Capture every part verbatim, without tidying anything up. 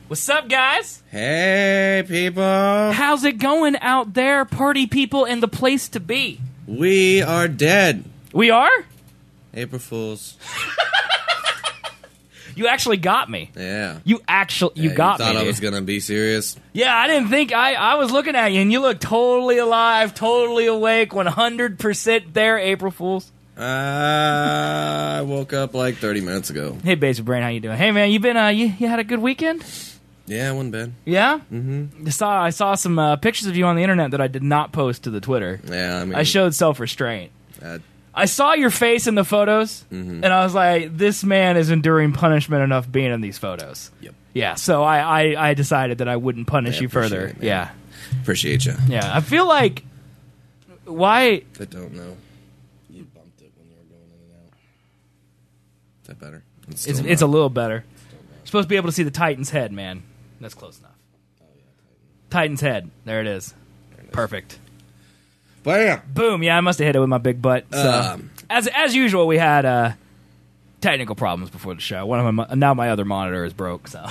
What's up, guys? Hey, people. How's it going out there, party people and the place to be? We are dead. We are? April Fools. You actually got me. Yeah. You actually, you yeah, got you me. thought I dude. was going to be serious? Yeah, I didn't think, I, I was looking at you and you look totally alive, totally awake, one hundred percent there, April Fools. Uh, I woke up like thirty minutes ago. Hey, Basic Brain, how you doing? Hey, man, you been, uh, you, you had a good weekend? Yeah, it wasn't bad. Yeah? Mm-hmm. I saw, I saw some uh, pictures of you on the internet that I did not post to the Twitter. Yeah, I mean... I showed self-restraint. Uh, I saw your face in the photos, mm-hmm. and I was like, this man is enduring punishment enough being in these photos. Yep. Yeah, so I, I, I decided that I wouldn't punish I you further. appreciate it, man. Yeah. Appreciate you. Yeah, I feel like... Why... I don't know. You bumped it when you were going in and out. Is that better? It's, It's, still it's a not. little better. You're supposed to be able to see the Titan's head, man. That's close enough. Oh, yeah, Titan's head. There it is. There it is. Perfect. Bam! Boom. Yeah, I must have hit it with my big butt. So, Um. as as usual, we had uh, technical problems before the show. One of my now my other monitor is broke. So,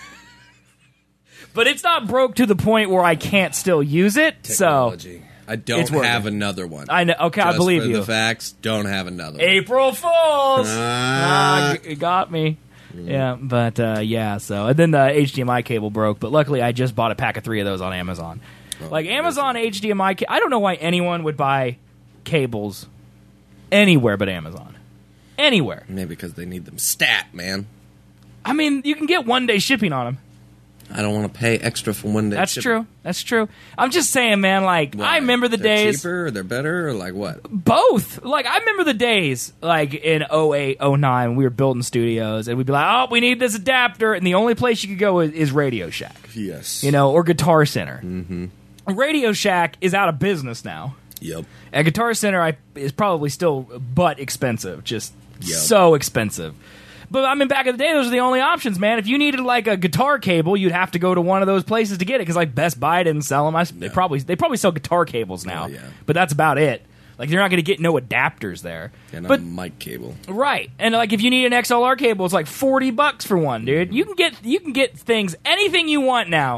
but it's not broke to the point where I can't still use it. Technology. So I don't it's working. have another one. I know. Okay, Just I believe for you. the facts, don't have another one. April Fools. Ah. Ah, g- got me. Yeah, but uh, yeah. So and then the H D M I cable broke, but luckily I just bought a pack of three of those on Amazon. Oh, Like Amazon H D M I, ca- I don't know why anyone would buy cables anywhere but Amazon. Anywhere. Maybe because they need them stat, man. I mean, you can get one day shipping on them. I don't want to pay extra for one day. That's shipping. true. That's true. I'm just saying, man. Like Why? I remember the They're days. cheaper or they're better or like what? Both. Like, I remember the days, like, in oh eight, oh nine, we were building studios, and we'd be like, oh, we need this adapter, and the only place you could go is, is Radio Shack. Yes. You know, or Guitar Center. Mm-hmm. Radio Shack is out of business now. Yep. And Guitar Center I, is probably still but expensive. Just Yep. so expensive. But, I mean, back in the day, those were the only options, man. If you needed, like, a guitar cable, you'd have to go to one of those places to get it, because, like, Best Buy didn't sell them. I, they, No. probably, they probably sell guitar cables now. Oh, yeah. But that's about it. Like, you're not going to get no adapters there. And but a mic cable. Right, and like if you need an X L R cable, it's like forty bucks for one, dude. You can get you can get things, anything you want now,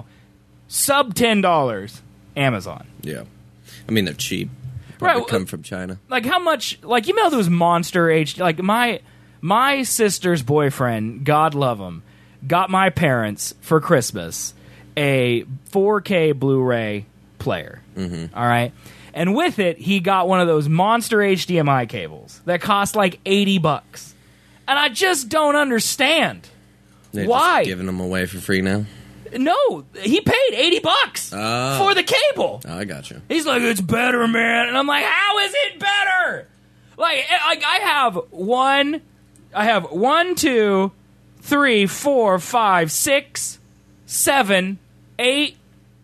sub ten dollars. Amazon. Yeah. I mean, they're cheap. Right, Probably well, come from China. Like how much? Like you know those Monster H. Like my my sister's boyfriend, God love him, got my parents for Christmas a four K Blu-ray player. Mm-hmm. All right. And with it, he got one of those Monster H D M I cables that cost like eighty bucks. And I just don't understand. They're Why? Just giving them away for free now? No, he paid eighty bucks Oh. for the cable. Oh, I got you. He's like, it's better, man. And I'm like, how is it better? Like, like I have one, I have one, two, three, four, five, six, seven, eight.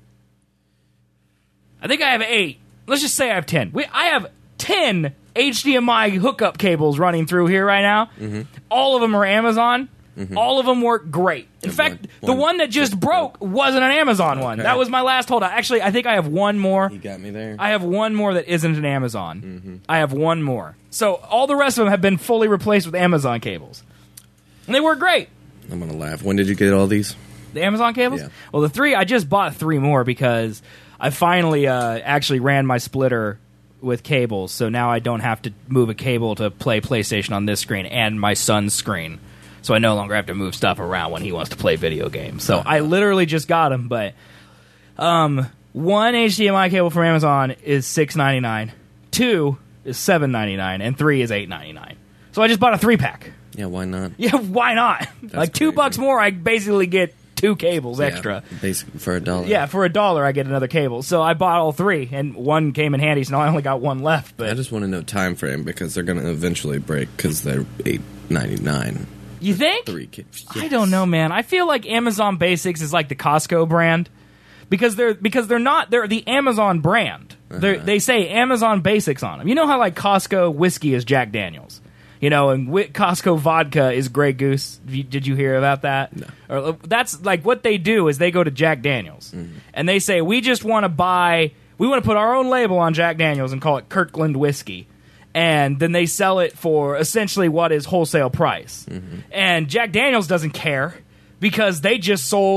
I think I have eight. Let's just say I have ten. We, I have ten H D M I hookup cables running through here right now. Mm-hmm. All of them are Amazon. Mm-hmm. All of them work great. In And fact, one- the one one that just just broke wasn't an Amazon one. Okay. That was my last holdout. Actually, I think I have one more. You got me there. I have one more that isn't an Amazon. Mm-hmm. I have one more. So all the rest of them have been fully replaced with Amazon cables. And they work great. I'm going to laugh. When did you get all these? The Amazon cables? Yeah. Well, the three, I just bought three more because I finally uh, actually ran my splitter with cables. So now I don't have to move a cable to play PlayStation on this screen and my son's screen. So I no longer have to move stuff around when he wants to play video games. So I literally just got them, but um, one H D M I cable from Amazon is six ninety-nine, two is seven ninety-nine, and three is eight ninety-nine. So I just bought a three pack. Yeah, why not? Yeah, why not? Like two crazy. bucks more, I basically get two cables extra. Yeah, basically for a dollar. Yeah, for a dollar, I get another cable. So I bought all three, and one came in handy. So now I only got one left. But I just want to know time frame because they're going to eventually break because they're eight ninety-nine. you think? Three kids. I don't know, man. I feel like Amazon Basics is like the Costco brand because they're because they're not they're the Amazon brand. They're, Uh-huh. They say Amazon Basics on them. You know how like Costco whiskey is Jack Daniels, you know, and wi- Costco vodka is Grey Goose. Have you- Did you hear about that? No. Or, that's like what they do is they go to Jack Daniels Mm-hmm. and they say we just want to buy we want to put our own label on Jack Daniels and call it Kirkland whiskey. And then they sell it for essentially what is wholesale price. Mm-hmm. And Jack Daniels doesn't care because they just sold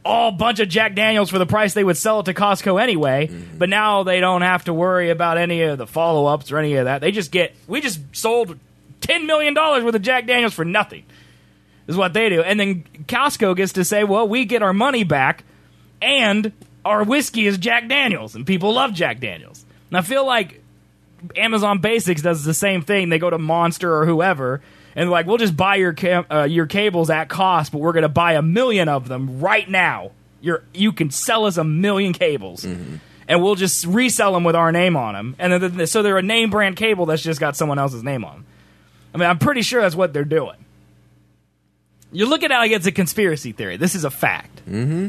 all bunch of Jack Daniels for the price they would sell it to Costco anyway. Mm-hmm. But now they don't have to worry about any of the follow-ups or any of that. They just get, we just sold ten million dollars worth of Jack Daniels for nothing, is what they do. And then Costco gets to say, well, we get our money back, and our whiskey is Jack Daniels, and people love Jack Daniels. And I feel like Amazon Basics does the same thing. They go to Monster or whoever, and like, we'll just buy your cam- uh, your cables at cost, but we're going to buy a million of them right now. You're, you can sell us a million cables, mm-hmm. and we'll just resell them with our name on them. And then, so they're a name brand cable that's just got someone else's name on them. I mean, I'm pretty sure that's what they're doing. You look at it like it's a conspiracy theory. This is a fact. Mm-hmm.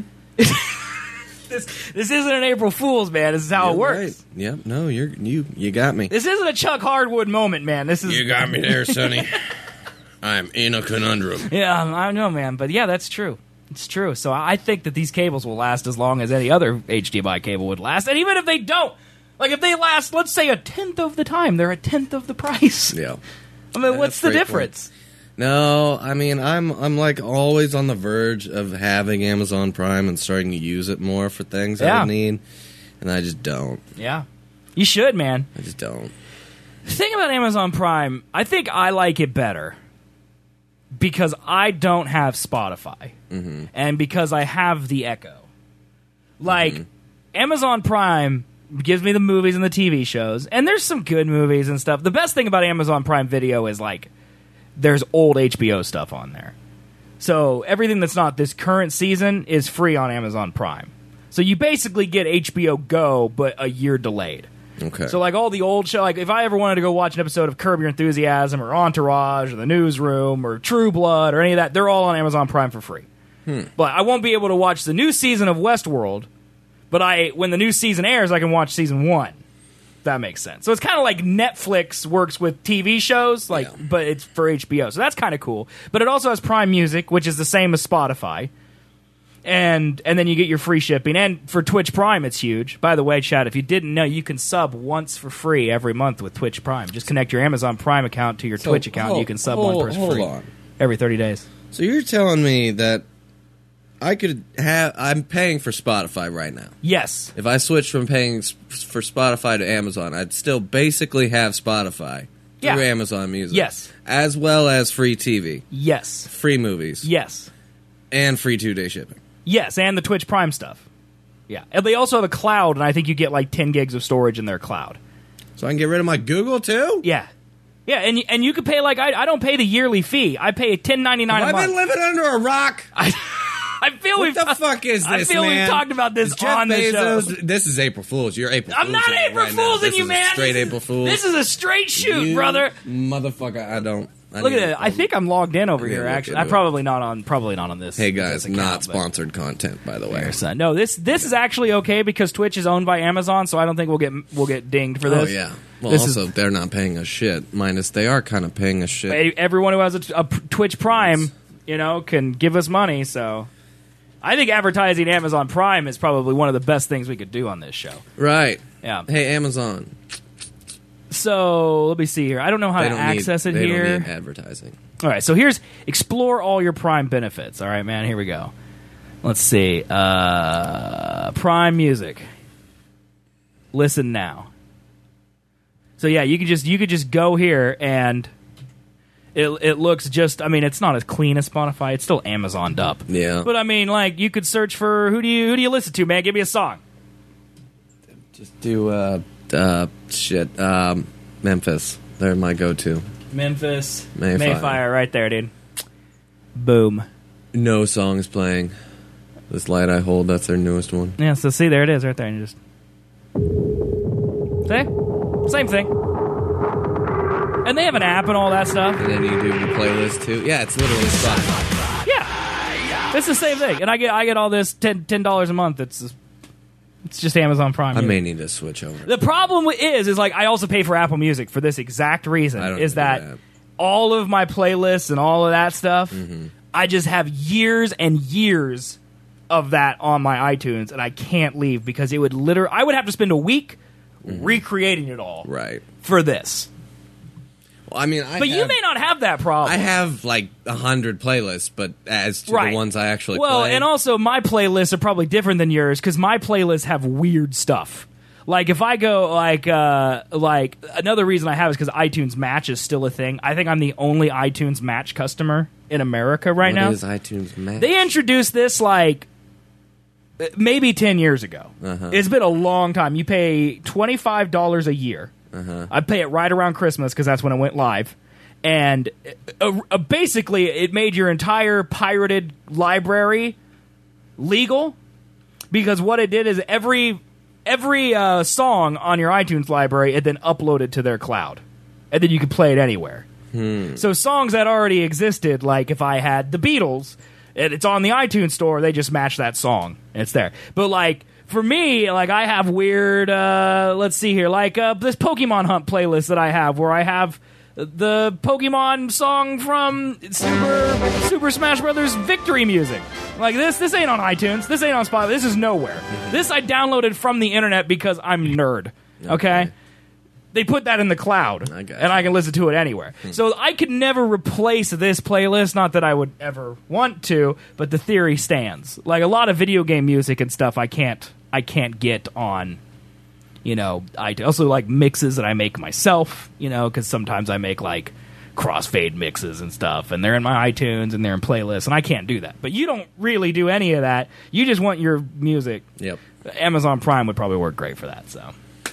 this this isn't an April Fool's, man. This is how you're it works. Right. Yep. No, you're you you got me. This isn't a Chuck Hardwood moment, man. This is you got me there, Sonny. I'm in a conundrum. Yeah, I know, man. But yeah, that's true. It's true. So I think that these cables will last as long as any other H D M I cable would last. And even if they don't, like if they last, let's say a tenth of the time, they're a tenth of the price. Yeah. I mean, yeah, what's the difference? Point. No, I mean, I'm I'm like always on the verge of having Amazon Prime and starting to use it more for things yeah. I would need, and I just don't. Yeah. You should, man. I just don't. The thing about Amazon Prime, I think I like it better because I don't have Spotify, mm-hmm. and because I have the Echo. Like, mm-hmm. Amazon Prime gives me the movies and the T V shows, and there's some good movies and stuff. The best thing about Amazon Prime Video is, like, there's old H B O stuff on there. So everything that's not this current season is free on Amazon Prime. So you basically get H B O Go, but a year delayed. Okay. So like all the old show, like if I ever wanted to go watch an episode of Curb Your Enthusiasm or Entourage or The Newsroom or True Blood or any of that, they're all on Amazon Prime for free. Hmm. But I won't be able to watch the new season of Westworld, but I when the new season airs, I can watch season one. That makes sense. So it's kind of like Netflix works with T V shows, like, yeah. but it's for H B O. So that's kind of cool. But it also has Prime Music, which is the same as Spotify. And and then you get your free shipping. And for Twitch Prime, it's huge. By the way, chat, if you didn't know, you can sub once for free every month with Twitch Prime. Just connect your Amazon Prime account to your so, Twitch account, hold, and you can sub hold, one person hold free on. every thirty days. So you're telling me that I could have... I'm paying for Spotify right now. Yes. If I switched from paying for Spotify to Amazon, I'd still basically have Spotify yeah. through Amazon Music. Yes. As well as free T V. Yes. Free movies. Yes. And free two-day shipping. Yes, and the Twitch Prime stuff. Yeah. And they also have a cloud, and I think you get like ten gigs of storage in their cloud. So I can get rid of my Google, too? Yeah. Yeah, and and you could pay like... I, I don't pay the yearly fee. I pay ten ninety-nine a month. I've been living under a rock. I... I feel what we've the fuck is this, I feel man? we've talked about this on the show. This is April Fool's. You're April I'm Fool's. not April right Fool's in you, man. Straight this April is, Fool's. This is a straight shoot, you brother. Motherfucker, I don't. I Look at it. I think I'm logged in over I here. Actually, I'm it. probably not on. Probably not on this. Hey guys, this account, not sponsored content, by the way. Son. No, this this is actually okay because Twitch is owned by Amazon, so I don't think we'll get we'll get dinged for this. Oh yeah. Well, this also is, they're not paying us shit. Minus they are kind of paying us shit. Everyone who has a, a Twitch Prime, you know, can give us money. So. I think advertising Amazon Prime is probably one of the best things we could do on this show. Right. Yeah. Hey, Amazon. So, let me see here. I don't know how they to access need, it they here. Don't need advertising. All right, so here's explore all your Prime benefits. All right, man, here we go. Let's see. Uh, Prime Music. Listen now. So yeah, you could just you could just go here and It it looks just, I mean, it's not as clean as Spotify. It's still Amazoned up. Yeah. But I mean, like, you could search for, who do you who do you listen to, man? Give me a song. Just do, uh, uh, shit, um, Memphis. They're my go-to. Memphis. Mayfire. Mayfire, right there, dude. Boom. No songs playing. This Light I Hold, that's their newest one. Yeah, so see, there it is right there. And you just... See? Same thing. And they have an app and all that stuff. And then you do the playlist too. Yeah, it's literally Spotify. Yeah, it's the same thing. And I get I get all this ten dollars a month. It's it's just Amazon Prime. I may need to switch over. The problem is, is like I also pay for Apple Music for this exact reason. I don't is that, that all of my playlists and all of that stuff, mm-hmm. I just have years and years of that on my iTunes, and I can't leave because it would literally. I would have to spend a week mm-hmm. recreating it all. Right. For this. I mean, I but have, you may not have that problem. I have like a hundred playlists, but as to right. the ones I actually well, play. and also my playlists are probably different than yours because my playlists have weird stuff. Like if I go like uh, like another reason I have is because iTunes Match is still a thing. I think I'm the only iTunes Match customer in America right what now. is iTunes Match? They introduced this like maybe ten years ago. Uh-huh. It's been a long time. You pay twenty-five dollars a year. Uh-huh. I pay it right around Christmas because that's when it went live. And uh, uh, basically, it made your entire pirated library legal because what it did is every every uh, song on your iTunes library it then uploaded to their cloud, and then you could play it anywhere. Hmm. So songs that already existed, like if I had the Beatles, and it's on the iTunes store, they just match that song, and it's there. But like for me, like I have weird. Uh, let's see here, like uh, this Pokemon Hunt playlist that I have, where I have the Pokemon song from Super Super Smash Brothers Victory music. Like this, this ain't on iTunes. This ain't on Spotify. This is nowhere. Mm-hmm. This I downloaded from the internet because I'm a nerd. Okay. okay. They put that in the cloud, I and I can listen to it anywhere. Hmm. So I could never replace this playlist. Not that I would ever want to, but the theory stands. Like a lot of video game music and stuff, I can't, I can't get on. You know, I also like mixes that I make myself. You know, because sometimes I make like crossfade mixes and stuff, and they're in my iTunes and they're in playlists, and I can't do that. But you don't really do any of that. You just want your music. Yep. Amazon Prime would probably work great for that. So.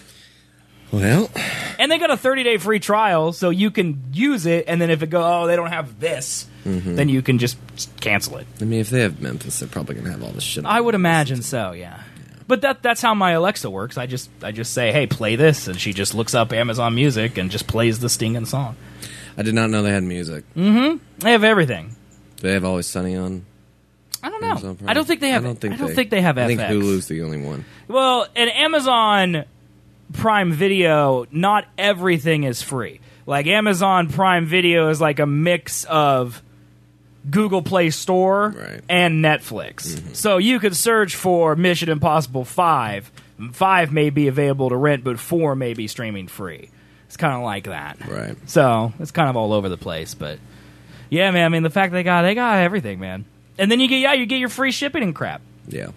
Well, and they got a thirty-day free trial, so you can use it, and then if it go, oh, they don't have this, mm-hmm. then you can just cancel it. I mean, if they have Memphis, they're probably going to have all this shit. I would imagine so, yeah. yeah. But that that's how my Alexa works. I just I just say, hey, play this, and she just looks up Amazon Music and just plays the stinging song. I did not know they had music. Mm-hmm. They have everything. Do they have Always Sunny on? I don't know. I don't think they have. I don't think, I don't they, think they have I F X. I think Hulu's the only one. Well, an Amazon Prime Video, not everything is free. Like Amazon Prime Video is like a mix of Google Play Store right. and Netflix. Mm-hmm. So you could search for Mission Impossible five. five may be available to rent, but four may be streaming free. It's kind of like that. Right. So it's kind of all over the place, but yeah, man, I mean the fact they got they got everything, man. And then you get yeah, you get your free shipping and crap. Yeah.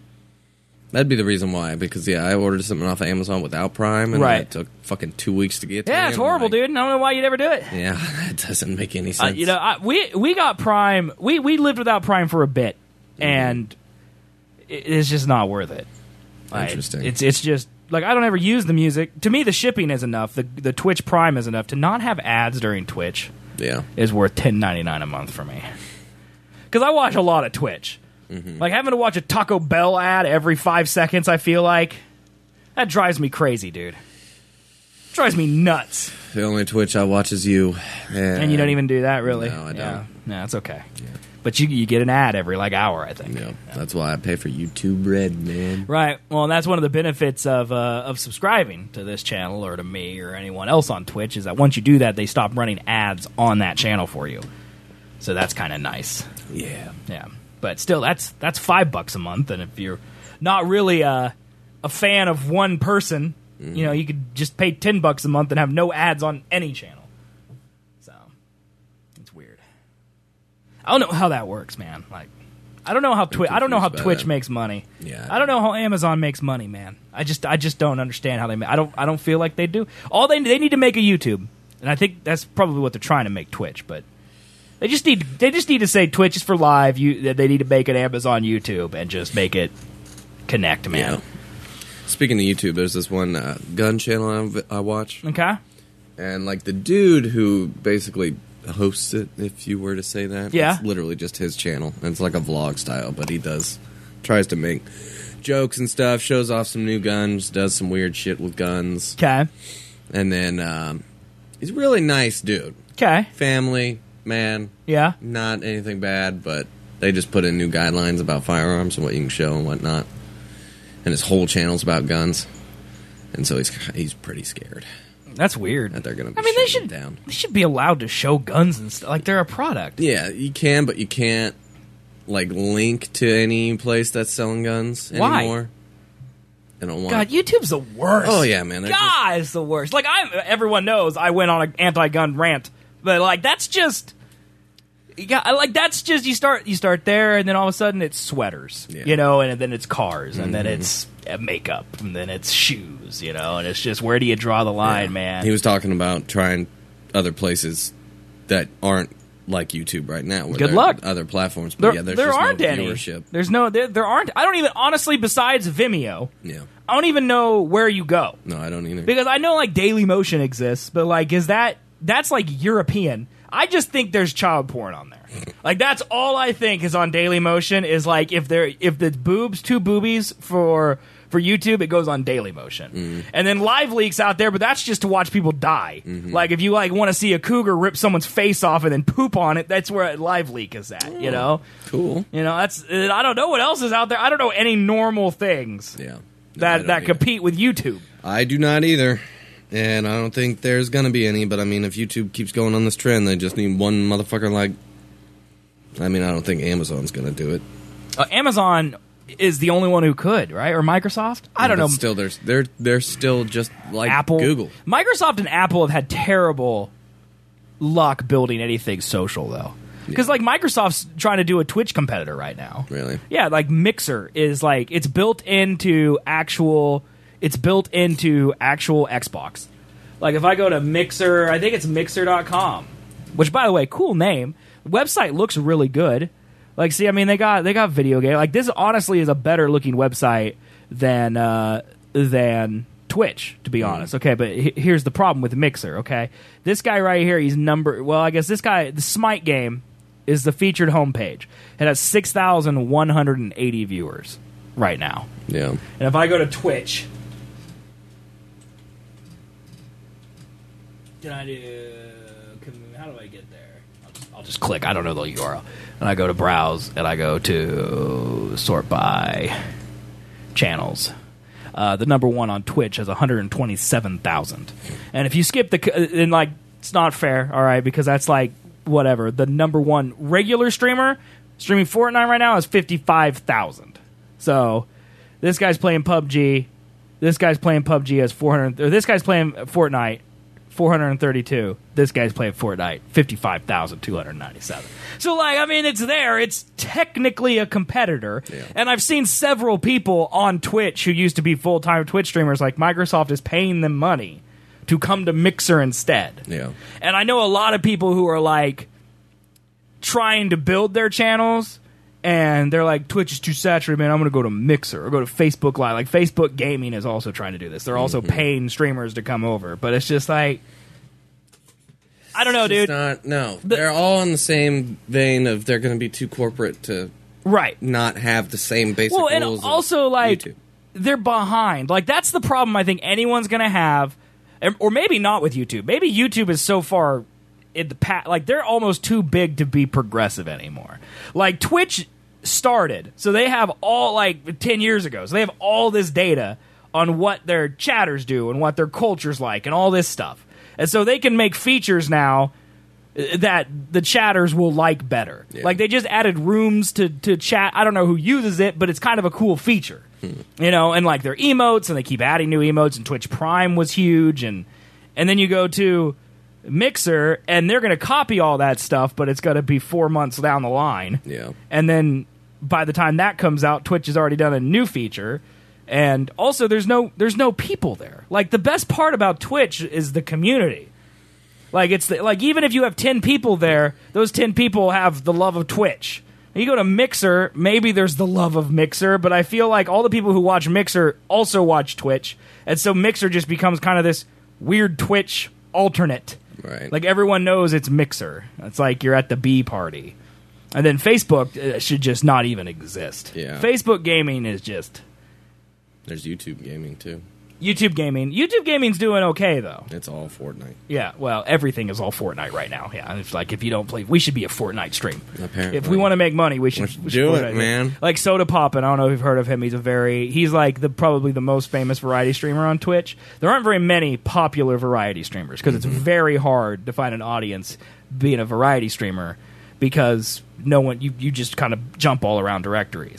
That'd be the reason why, because, yeah, I ordered something off of Amazon without Prime, and right. it took fucking two weeks to get to Yeah, me. it's horrible, like, dude. I don't know why you'd ever do it. Yeah, that doesn't make any sense. Uh, you know, I, we we got Prime. We, we lived without Prime for a bit, mm-hmm. and it, it's just not worth it. Like, Interesting. It's it's just, like, I don't ever use the music. To me, the shipping is enough. The, the Twitch Prime is enough. To not have ads during Twitch yeah. is worth ten ninety-nine a month for me. Because I watch a lot of Twitch. Mm-hmm. Like having to watch a Taco Bell ad every five seconds, I feel like that drives me crazy, dude. Drives me nuts. The only Twitch I watch is you, and, and you don't even do that, really. No, I don't. Yeah, no, it's okay. Yeah. But you you get an ad every like hour, I think. Yeah, yeah. That's why I pay for YouTube Red, man. Right. Well, that's one of the benefits of uh, of subscribing to this channel or to me or anyone else on Twitch is that once you do that, they stop running ads on that channel for you. So that's kind of nice. Yeah. Yeah. But still, that's that's five bucks a month, and if you're not really a, a fan of one person, mm-hmm. you know, you could just pay ten bucks a month and have no ads on any channel. So it's weird. I don't know how that works, man. Like, I don't know how Twitch. I don't know how Twitch that. makes money. Yeah, I, I don't know how Amazon makes money, man. I just I just don't understand how they. make I don't I don't feel like they do. All they they need to make a YouTube, and I think that's probably what they're trying to make Twitch, but. They just need. They just need to say Twitch is for live. You, they need to make it Amazon YouTube and just make it connect, man. Yeah. Speaking of YouTube, there's this one uh, gun channel I, I watch. Okay. And like the dude who basically hosts it, if you were to say that, yeah, it's literally just his channel. And it's like a vlog style, but he does tries to make jokes and stuff, shows off some new guns, does some weird shit with guns. Okay. And then um, he's a really nice dude. Okay. Family. Man, yeah, not anything bad, but they just put in new guidelines about firearms and what you can show and whatnot. And his whole channel's about guns, and so he's he's pretty scared. That's weird. That they're gonna. Be I mean, they should down. They should be allowed to show guns and stuff. Like they're a product. Yeah, you can, but you can't like link to any place that's selling guns Why? anymore. They don't want. God, YouTube's the worst. Oh yeah, man. God, it's the worst. Like I, everyone knows I went on an anti-gun rant, but like that's just. Yeah, like that's just you start you start there, and then all of a sudden it's sweaters, Yeah. you know, and then it's cars, and mm-hmm. then it's makeup, and then it's shoes, you know, and it's just where do you draw the line, Yeah. man? He was talking about trying other places that aren't like YouTube right now. Where Good there luck. Are other platforms, but there yeah, there's there just aren't no any. viewership. There's no there, there aren't. I don't even honestly. Besides Vimeo, Yeah, I don't even know where you go no, I don't either. because I know like Daily Motion exists, but like is that that's like European? I just think there's child porn on there. Like that's all I think is on Daily Motion is like if there if the boobs two boobies for for YouTube it goes on Daily Motion. Mm. And then Live Leak's out there, but that's just to watch people die. Mm-hmm. Like if you like want to see a cougar rip someone's face off and then poop on it, that's where Live Leak is at, you know? Cool. You know, that's I don't know what else is out there. I don't know any normal things Yeah, No, I that don't that either. compete with YouTube. I do not either. And I don't think there's going to be any, but I mean, if YouTube keeps going on this trend, they just need one motherfucker like... I mean, I don't think Amazon's going to do it. Uh, Amazon is the only one who could, right? Or Microsoft? I don't But know. Still, they're, they're, they're still just like Apple, Google. Microsoft and Apple have had terrible luck building anything social, though. Because, like, Microsoft's trying to do a Twitch competitor right now. Really? Yeah, like, Mixer is, like, it's built into actual... It's built into actual Xbox. Like, if I go to Mixer, I think it's Mixer dot com. Which, by the way, cool name. The website looks really good. Like, see, I mean, they got they got video game. Like, this honestly is a better looking website than uh, than Twitch, to be Mm. honest. Okay, but he- here's the problem with Mixer. Okay, this guy right here, he's number. Well, I guess this guy, the Smite game, is the featured homepage. It has six thousand one hundred eighty viewers right now. Yeah. And if I go to Twitch, can I do? Can, how do I get there? I'll just, I'll just click. I don't know the U R L. And I go to browse, and I go to sort by channels. Uh, the number one on Twitch has one hundred twenty-seven thousand. And if you skip the, and like, it's not fair, all right, because that's like whatever. The number one regular streamer streaming Fortnite right now is fifty-five thousand. So this guy's playing P U B G. This guy's playing P U B G as four hundred. Or this guy's playing Fortnite, four hundred thirty-two. This guy's playing Fortnite, fifty-five thousand two hundred ninety-seven. So, like, I mean, it's there. It's technically a competitor. Yeah. And I've seen several people on Twitch who used to be full-time Twitch streamers, like Microsoft is paying them money to come to Mixer instead. Yeah. And I know a lot of people who are, like, trying to build their channels, and they're like, Twitch is too saturated, man, I'm going to go to Mixer or go to Facebook Live. Like, Facebook Gaming is also trying to do this. They're also Mm-hmm. paying streamers to come over. But it's just like, I don't know, dude. It's not, no. They're all in the same vein of they're going to be too corporate to Right. not have the same basic Well, and rules of also, like, YouTube. they're behind. Like, that's the problem I think anyone's going to have. Or maybe not with YouTube. Maybe YouTube is so far in the past. Like, they're almost too big to be progressive anymore. Like, Twitch started. So they have all, like, ten years ago. So they have all this data on what their chatters do and what their culture's like and all this stuff. And so they can make features now that the chatters will like better. Yeah. Like, they just added rooms to, to chat. I don't know who uses it, but it's kind of a cool feature. You know, and like their emotes, and they keep adding new emotes, and Twitch Prime was huge, and and then you go to Mixer, and they're going to copy all that stuff, but it's going to be four months down the line. Yeah. And then by the time that comes out, Twitch has already done a new feature. And also, there's no there's no people there. Like, the best part about Twitch is the community. Like, it's the, like even if you have ten people there, those ten people have the love of Twitch. You go to Mixer, maybe there's the love of Mixer, but I feel like all the people who watch Mixer also watch Twitch, and so Mixer just becomes kind of this weird Twitch alternate. Right. Like, everyone knows it's Mixer. It's like you're at the B party. And then Facebook uh, should just not even exist. Yeah. Facebook gaming is just... There's YouTube gaming, too. YouTube gaming. YouTube gaming's doing okay, though. It's all Fortnite. Yeah, well, everything is all Fortnite right now. Yeah, it's like, if you don't play... We should be a Fortnite stream. Apparently. If we want to make money, we should, Let's we should do it, Fortnite. man. Like Soda Pop, and I don't know if you've heard of him. He's a very... He's like the probably the most famous variety streamer on Twitch. There aren't very many popular variety streamers, because Mm-hmm. it's very hard to find an audience being a variety streamer, because no one... You, you just kind of jump all around directories.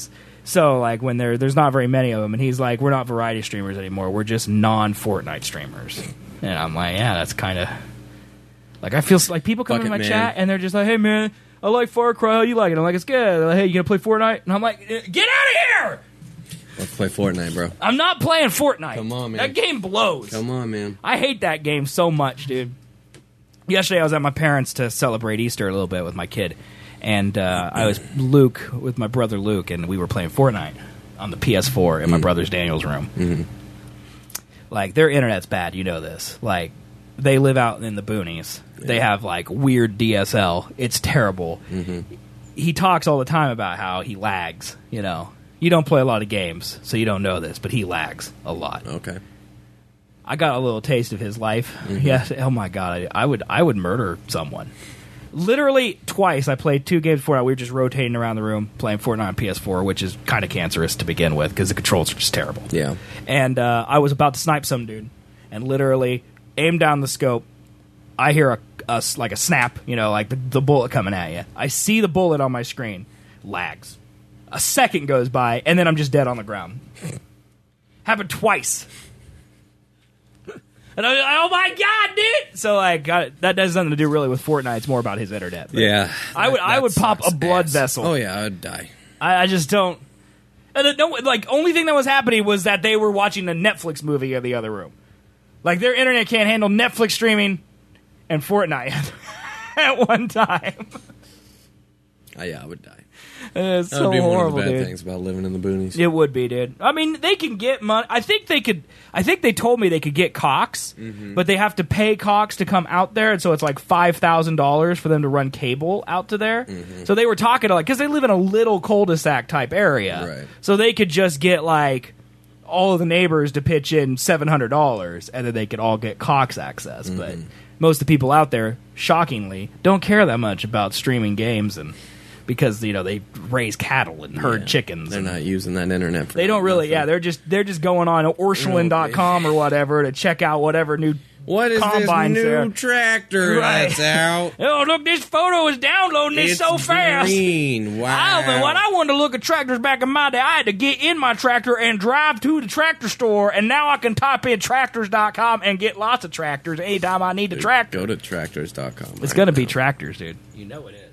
So, like, when there there's not very many of them, and he's like, we're not variety streamers anymore. We're just non-Fortnite streamers. And I'm like, yeah, that's kind of... Like, I feel like people come Fuck in my it, man. chat, and they're just like, hey, man, I like Far Cry. How you like it? I'm like, it's good. They're like, hey, you going to play Fortnite? And I'm like, get out of here! Let's play Fortnite, bro. I'm not playing Fortnite. Come on, man. That game blows. Come on, man. I hate that game so much, dude. Yesterday, I was at my parents' to celebrate Easter a little bit with my kid. And uh, I was Luke with my brother Luke, and we were playing Fortnite on the P S four in my Mm. brother's Daniel's room. Mm-hmm. Like, their internet's bad, you know this. Like, they live out in the boonies. Yeah. They have, like, weird D S L. It's terrible. Mm-hmm. He talks all the time about how he lags, you know. You don't play a lot of games, so you don't know this, but he lags a lot. Okay. I got a little taste of his life. Mm-hmm. Yes. Oh my god, I, I would I would murder someone. Literally twice, I played two games before. We were just rotating around the room playing Fortnite on P S four, which is kind of cancerous to begin with because the controls are just terrible. Yeah. And uh, I was about to snipe some dude, and literally aim down the scope. I hear a, a like a snap, you know, like the, the bullet coming at you. I see the bullet on my screen, lags. A second goes by, and then I'm just dead on the ground. Happened twice. And I, oh my god, dude! So like, got, that has nothing to do really with Fortnite. It's more about his internet. But Yeah. I would, that- I would that pop a sucks blood ass. vessel. Oh, yeah, I would die. I, I just don't. And the, no, like, only thing that was happening was that they were watching a Netflix movie in the other room. Like, their internet can't handle Netflix streaming and Fortnite at one time. Oh, yeah, I would die. It's That so would be horrible, one of the bad dude. things about living in the boonies. It would be, dude. I mean, they can get money. I think they could. I think they told me they could get Cox, Mm-hmm. but they have to pay Cox to come out there, and so it's like five thousand dollars for them to run cable out to there. Mm-hmm. So they were talking to like because they live in a little cul-de-sac type area, Right. so they could just get like all of the neighbors to pitch in seven hundred dollars, and then they could all get Cox access. Mm-hmm. But most of the people out there, shockingly, don't care that much about streaming games and. Because you know they raise cattle and herd Yeah. chickens. They're and not using that internet for They don't really. nothing. Yeah, they're just they're just going on Orscheln dot com or whatever to check out whatever new. What is this combines new there. tractor Right. that's out? Oh look, this photo is downloading this It's so fast. green. Wow. I, when I wanted to look at tractors back in my day, I had to get in my tractor and drive to the tractor store, and now I can type in tractors dot com and get lots of tractors anytime I need a tractor. Go to tractors dot com. It's right gonna be now. tractors, dude. You know it is.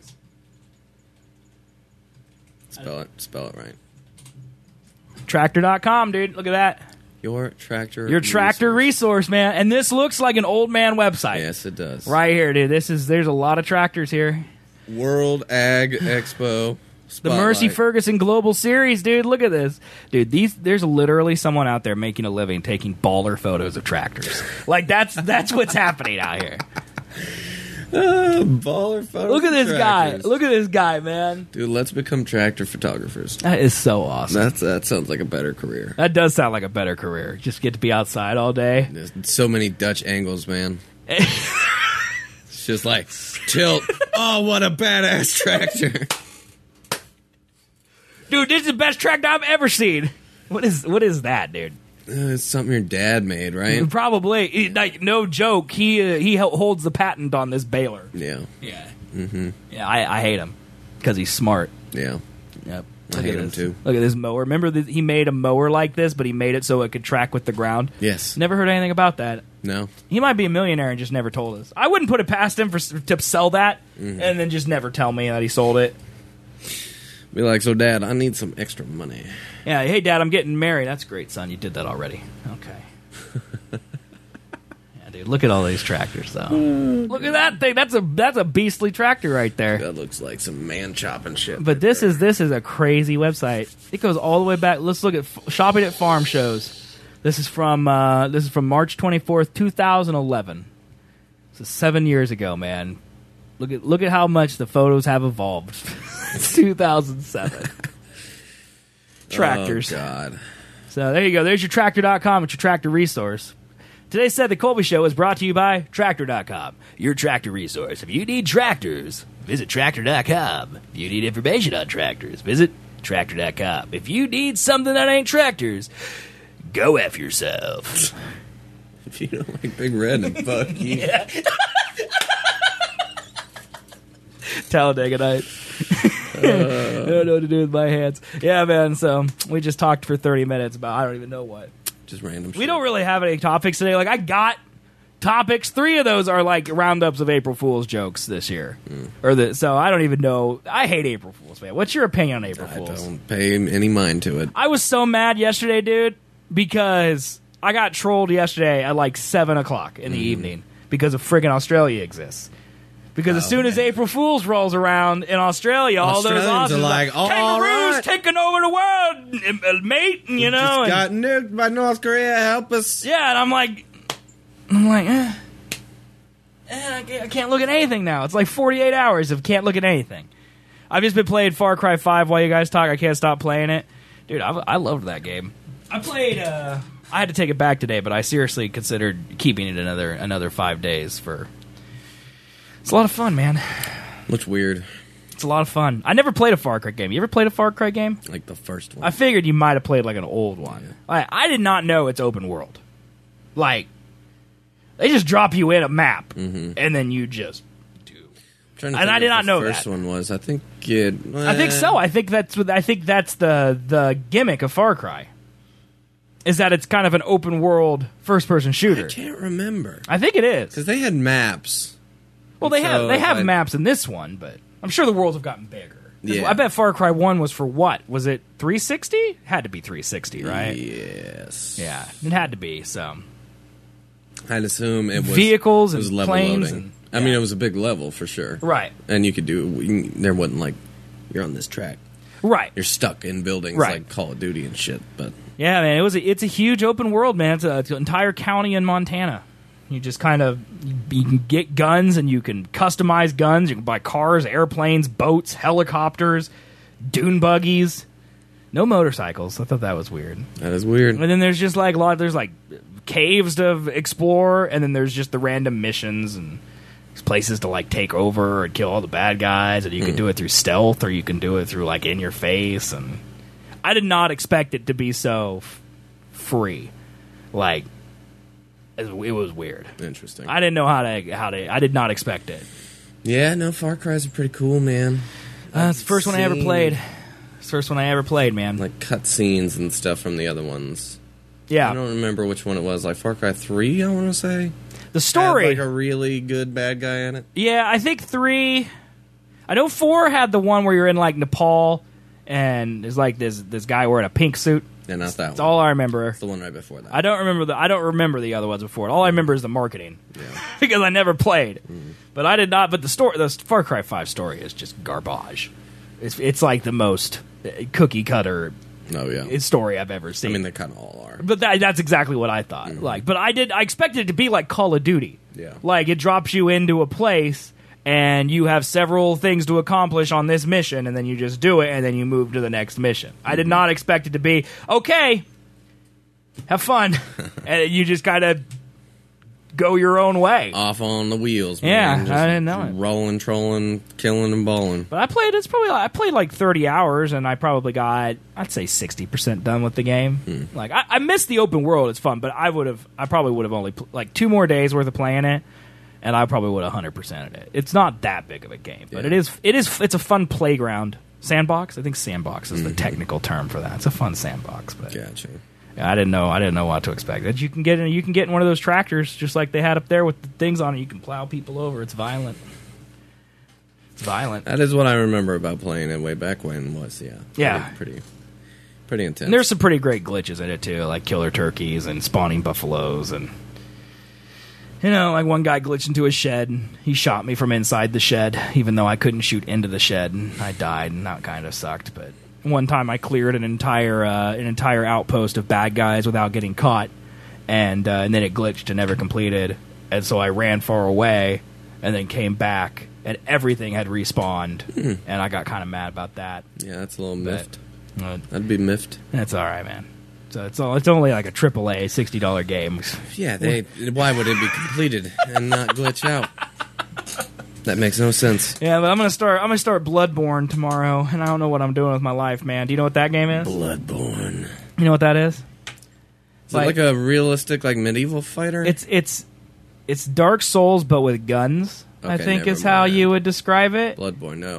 Spell it. Spell it right. Tractor dot com, dude. Look at that. Your tractor. Your tractor resource. resource, man. And this looks like an old man website. Yes, it does. Right here, dude. This is there's a lot of tractors here. World Ag Expo. The Mercy Spotlight. Ferguson Global Series, dude. Look at this, dude. These there's literally someone out there making a living taking baller photos of tractors. Like that's that's what's happening out here. Ah, baller photos. Look at of this tractors. guy. Look at this guy, man. Dude, let's become tractor photographers. That is so awesome. That's that sounds like a better career. That does sound like a better career. Just get to be outside all day. There's so many Dutch angles, man. It's just like tilt. Oh, what a badass tractor! Dude, this is the best tractor I've ever seen. What is what is that, dude? Uh, it's something your dad made, right? Probably, he- like no joke. He uh, he hel- holds the patent on this baler. Yeah, Yeah, mm-hmm. yeah. I, I hate him because he's smart. yeah. Yep. I Look hate at him this. too. Look at this mower. Remember that he made a mower like this, but he made it so it could track with the ground. Yes. Never heard anything about that. No. He might be a millionaire and just never told us. I wouldn't put it past him for to sell that Mm-hmm. and then just never tell me that he sold it. Be like, so Dad, I need some extra money. Yeah, hey Dad, I'm getting married. That's great, son. You did that already. Okay. Yeah, dude, look at all these tractors though. Look at that thing. That's a that's a beastly tractor right there. That looks like some man chopping shit. But this is this is a crazy website. It goes all the way back. Let's look at f- shopping at farm shows. This is from uh, this is from March twenty-fourth, two thousand eleven. This is seven years ago, man. Look at look at how much the photos have evolved. It's two thousand seven. Tractors. Oh, God. So there you go. There's your tractor dot com. It's your tractor resource. Today's Said the Colby Show is brought to you by tractor dot com, your tractor resource. If you need tractors, visit tractor dot com. If you need information on tractors, visit tractor dot com. If you need something that ain't tractors, go F yourself. If you don't like Big Red and fuck you. Yeah. Talladega Nights. I don't know what to do with my hands. Yeah, man. So we just talked for thirty minutes about I don't even know what. Just random. We shit. don't really have any topics today. Like I got topics. Three of those are like roundups of April Fool's jokes this year, mm. or the. So I don't even know. I hate April Fools, man. What's your opinion on April I Fools? I don't pay any mind to it. I was so mad yesterday, dude, because I got trolled yesterday at like seven o'clock in the mm. evening because of friggin' Australia exists. Because oh, as soon man. as April Fool's rolls around in Australia, all those Aussies are like, like kangaroos right. taking over the world, mate. You know, just got nuked by North Korea. Help us. Yeah, and I'm like, I'm like, eh, eh, I, can't, I can't look at anything now. It's like forty-eight hours of can't look at anything. I've just been playing Far Cry five while you guys talk. I can't stop playing it, dude. I, I loved that game. I played. Uh, I had to take it back today, but I seriously considered keeping it another another five days for. It's a lot of fun, man. Looks weird. It's a lot of fun. I never played a Far Cry game. You ever played a Far Cry game? Like the first one. I figured you might have played like an old one. Yeah. I, I did not know it's open world. Like, they just drop you in a map, mm-hmm. and then you just do. And I did not know that. The first one was. I think it. Eh. I think so. I think that's. I think that's the the gimmick of Far Cry. Is that it's kind of an open world first person shooter? I can't remember. I think it is because they had maps. Well, they so have they have I, maps in this one, but I'm sure the worlds have gotten bigger. Yeah. I bet Far Cry one was for what? Was it three sixty? Had to be three sixty, right? Yes. Yeah, it had to be. So I'd assume it was vehicles it was and level planes. Loading. And, yeah. I mean, it was a big level for sure, right? And you could do. There wasn't like you're on this track, right? You're stuck in buildings right. like Call of Duty and shit. But yeah, man, it was. A, it's a huge open world, man. It's, a, it's an entire county in Montana. You just kind of you can get guns and you can customize guns. You can buy cars, airplanes, boats, helicopters, dune buggies. No motorcycles. I thought that was weird. That is weird. And then there's just like a lot. There's like caves to explore, and then there's just the random missions and places to like take over and kill all the bad guys. And you can mm. do it through stealth, or you can do it through like in your face. And I did not expect it to be so f- free, like. It was weird. Interesting. I didn't know how to how to. I did not expect it. Yeah, no, Far Cry's are pretty cool, man. Uh, it's the first one I ever played. It's the first one I ever played, man. Like cutscenes and stuff from the other ones. Yeah, I don't remember which one it was. Like Far Cry three, I want to say. The story, had like a really good bad guy in it. Yeah, I think three. I know four had the one where you're in like Nepal, and there's like this this guy wearing a pink suit. Yeah, not that That's one. all I remember. It's the one right before that. I don't remember the I don't remember the other ones before. All I remember is the marketing. Yeah. Because I never played. Mm. But I did not. But the story, the Far Cry five story, is just garbage. It's it's like the most cookie cutter. Oh yeah. Story I've ever seen. I mean, they kind of all are. But that, that's exactly what I thought. Mm. Like, but I did. I expected it to be like Call of Duty. Yeah. Like it drops you into a place. And you have several things to accomplish on this mission, and then you just do it, and then you move to the next mission. Mm-hmm. I did not expect it to be, okay, have fun. And you just kind of go your own way. Off on the wheels, yeah, man. Just I didn't know it. Rolling, trolling, killing, and balling. But I played, it's probably, I played like thirty hours, and I probably got, I'd say sixty percent done with the game. Mm. Like, I, I missed the open world, it's fun, but I would have, I probably would have only, pl- like, two more days worth of playing it. And I probably would have one hundred percented it. It's not that big of a game, but yeah. it is. It is. It's a fun playground sandbox. I think sandbox is mm-hmm. the technical term for that. It's a fun sandbox. But gotcha. Yeah, I didn't know. I didn't know what to expect. That you can get in. You can get in one of those tractors, just like they had up there with the things on it. You can plow people over. It's violent. It's violent. That is what I remember about playing it way back when. Was yeah. Yeah. Pretty. Pretty, pretty intense. And there's some pretty great glitches in it too, like killer turkeys and spawning buffaloes and. You know, like one guy glitched into a shed, and he shot me from inside the shed, even though I couldn't shoot into the shed, and I died, and that kind of sucked. But one time I cleared an entire uh, an entire outpost of bad guys without getting caught, and uh, and then it glitched and never completed, and so I ran far away, and then came back, and everything had respawned, mm. and I got kind of mad about that. Yeah, that's a little miffed. Uh, That'd be miffed. That's all right, man. So it's all, it's only like a triple A sixty dollar game. Yeah, they. Why would it be completed and not glitch out? That makes no sense. Yeah, but I'm gonna start. I'm gonna start Bloodborne tomorrow, and I don't know what I'm doing with my life, man. Do you know what that game is? Bloodborne. You know what that is? Is like, it like a realistic, like medieval fighter? It's it's it's Dark Souls, but with guns. Okay, I think is how mind. you would describe it. Bloodborne, no.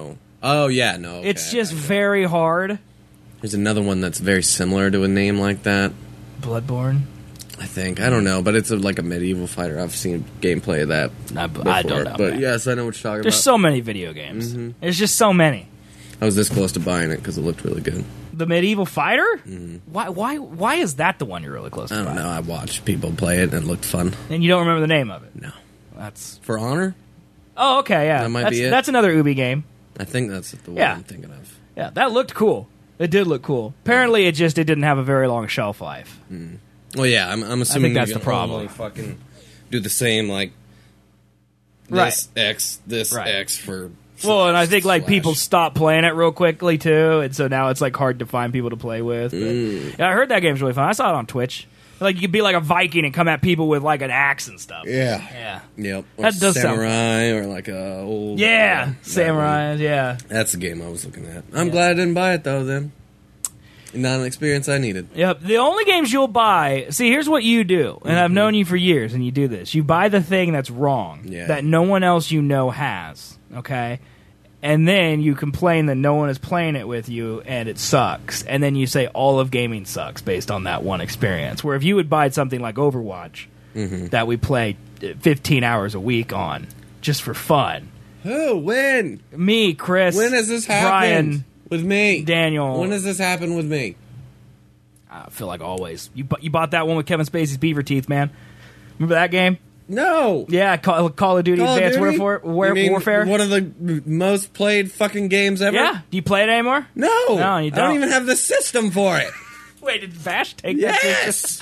Oh yeah, no. Okay, it's just I got it. very hard. There's another one that's very similar to a name like that. Bloodborne. I think I don't know, but it's a, like a medieval fighter. I've seen gameplay of that. I, before, I don't know. but man. yes, I know what you're talking There's about. so many video games. Mm-hmm. There's just so many. I was this close to buying it because it looked really good. The medieval fighter? Mm-hmm. Why? Why? Why is that the one you're really close to? I don't buying? know. I watched people play it and it looked fun. And you don't remember the name of it? No. That's. For Honor? Oh, okay, yeah. That might that's, be it. That's another Ubi game. I think that's the one Yeah. I'm thinking of. Yeah, that looked cool. It did look cool. Apparently, it just it didn't have a very long shelf life. Mm. Well, yeah, I'm, I'm assuming that's you the can problem. only fucking do the same, like Right. this X, this Right. X for. Well, and I think like slash. people stopped playing it real quickly too, and so now it's like hard to find people to play with. But, Mm. yeah, I heard that game's really fun. I saw it on Twitch. Like you could be like a Viking and come at people with like an axe and stuff. Yeah. Yeah. Yep. Or That does sound samurai or like a old. Yeah, that samurai. one. Yeah. That's the game I was looking at. I'm Yeah. glad I didn't buy it though. Then, not an experience I needed. Yep. The only games you'll buy. See, here's what you do, and I've known you for years, and you do this. You buy the thing that's wrong Yeah. that no one else you know has. Okay. And then you complain that no one is playing it with you and it sucks. And then you say all of gaming sucks based on that one experience. Where if you would buy something like Overwatch Mm-hmm. that we play fifteen hours a week on just for fun. Who? When? Me, Chris, When has this happened Brian, with me? Daniel. When has this happened with me? I feel like always. You, bu- you bought that one with Kevin Spacey's beaver teeth, man. Remember that game? No. Yeah, Call, Call of Duty Call of Advanced Duty? Warfare. War, You mean Warfare. One of the m- most played fucking games ever. Yeah. Do you play it anymore? No. No, you I don't. don't even have the system for it. Wait, did Vash take that? Yes.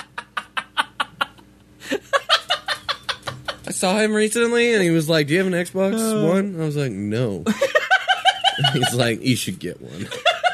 I saw him recently, and he was like, "Do you have an Xbox Uh. One?" I was like, "No." He's like, "You should get one."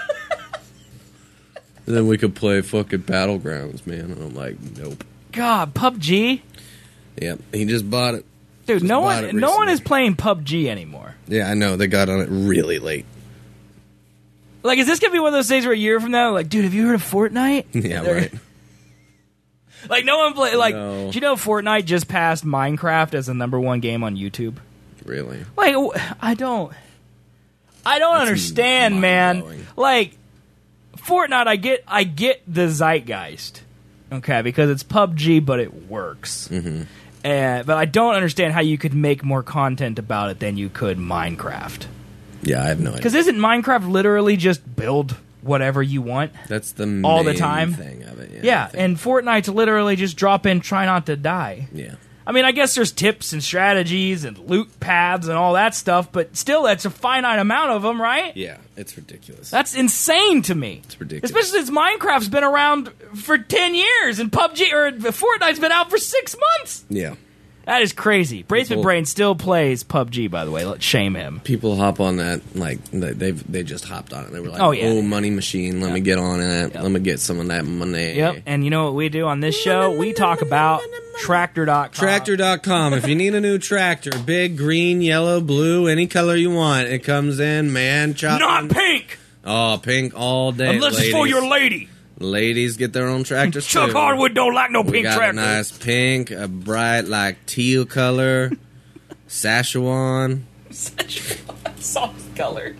And then we could play fucking Battlegrounds, man. And I'm like, "Nope." God, P U B G, Yep, he just bought it. dude. Just No bought one, it no one recently. is playing P U B G anymore. Yeah, I know. They got on it really late. Like, is this gonna be one of those things where a year from now, like, dude, have you heard of Fortnite? Yeah, They're- right. Like, no one play. Like, No. do you know Fortnite just passed Minecraft as the number one game on YouTube? Really. Like, w- I don't, I don't That's understand, man. mind-blowing. Like, Fortnite, I get, I get the zeitgeist, okay, because it's P U B G, but it works. Mm-hmm. And but I don't understand how you could make more content about it than you could Minecraft. Yeah, I have no idea. Because isn't Minecraft literally just build whatever you want? That's the all the main time? thing of it. Yeah, Yeah, I think. and Fortnite's literally just drop in, try not to die. yeah. I mean, I guess there's tips and strategies and loot paths and all that stuff, but still, that's a finite amount of them, right? Yeah, it's ridiculous. That's insane to me. It's ridiculous. Especially since Minecraft's been around for ten years and P U B G or Fortnite's been out for six months. Yeah. That is crazy. Bracement People- Brain still plays P U B G, by the way. Let's shame him. People hop on that like they they've they just hopped on it. They were like, Oh, "Oh, yeah. money machine, let me get on it. Let me get some of that money." Yep. And you know what we do on this show? We talk about Tractor dot com. Tractor dot com. If you need a new tractor, big, green, yellow, blue, any color you want, it comes in, man. Chopping. Not pink! Oh, pink all day. Unless ladies. it's for your lady. Ladies get their own tractors Chuck too. Hardwood don't like no We pink got tractor. a nice pink, a bright like teal color, Szechuan. Soft colored.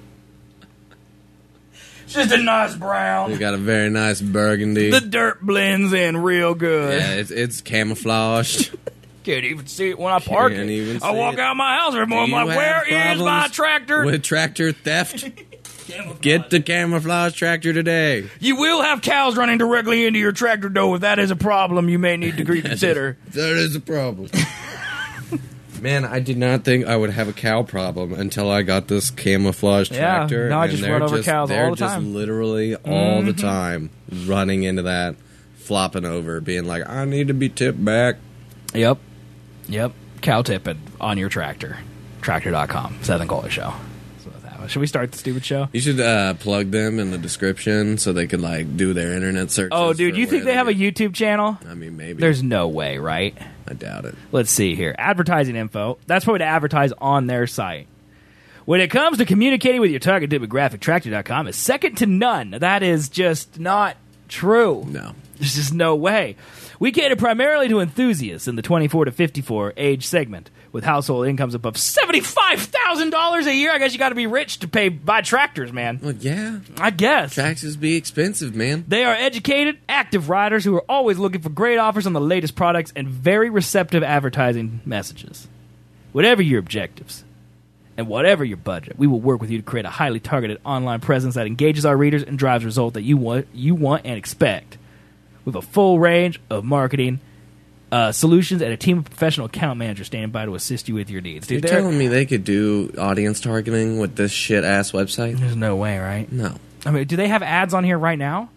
Just a nice brown. We got a very nice burgundy. The dirt blends in real good. Yeah, it's, it's camouflaged. Can't even see it when I park Can't it. even I see walk it. out my house every morning. Do I'm you like, where have is my problems tractor? with tractor theft? Get the camouflage tractor today. You will have cows running directly into your tractor door. If that is a problem, you may need to reconsider. That is a problem. Man, I did not think I would have a cow problem until I got this camouflage Yeah, tractor. now I and just they're run over cows all they're the just time. literally all the Mhm. time running into that, flopping over, being like, I need to be tipped back. Yep. Yep. Cow tipping on your tractor. Tractor dot com. Seth and Coley Show. So with that, should we start the stupid show? You should uh, plug them in the description so they could like do their internet search. Oh, dude, you think they have a YouTube channel? I mean, maybe. There's no way, right? I doubt it. Let's see here. Advertising info. That's probably to advertise on their site. When it comes to communicating with your target demographic, Tractor dot com is second to none. That is just not true. No. There's just no way. We cater primarily to enthusiasts in the twenty-four to fifty-four age segment with household incomes above seventy-five thousand dollars a year. I guess you got to be rich to pay buy tractors, man. Well, yeah. I guess. Tractors be expensive, man. They are educated, active riders who are always looking for great offers on the latest products and very receptive advertising messages. Whatever your objectives and whatever your budget, we will work with you to create a highly targeted online presence that engages our readers and drives results that you want, you want and expect. With a full range of marketing uh, solutions and a team of professional account managers standing by to assist you with your needs. Dude, You're telling me they could do audience targeting with this shit-ass website? There's no way, right? No. I mean, do they have ads on here right now?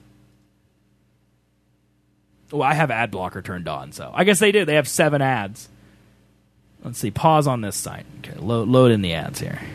Well, I have ad blocker turned on, so I guess they do. They have seven ads. Let's see. Pause on this site. Okay, load, load in the ads here.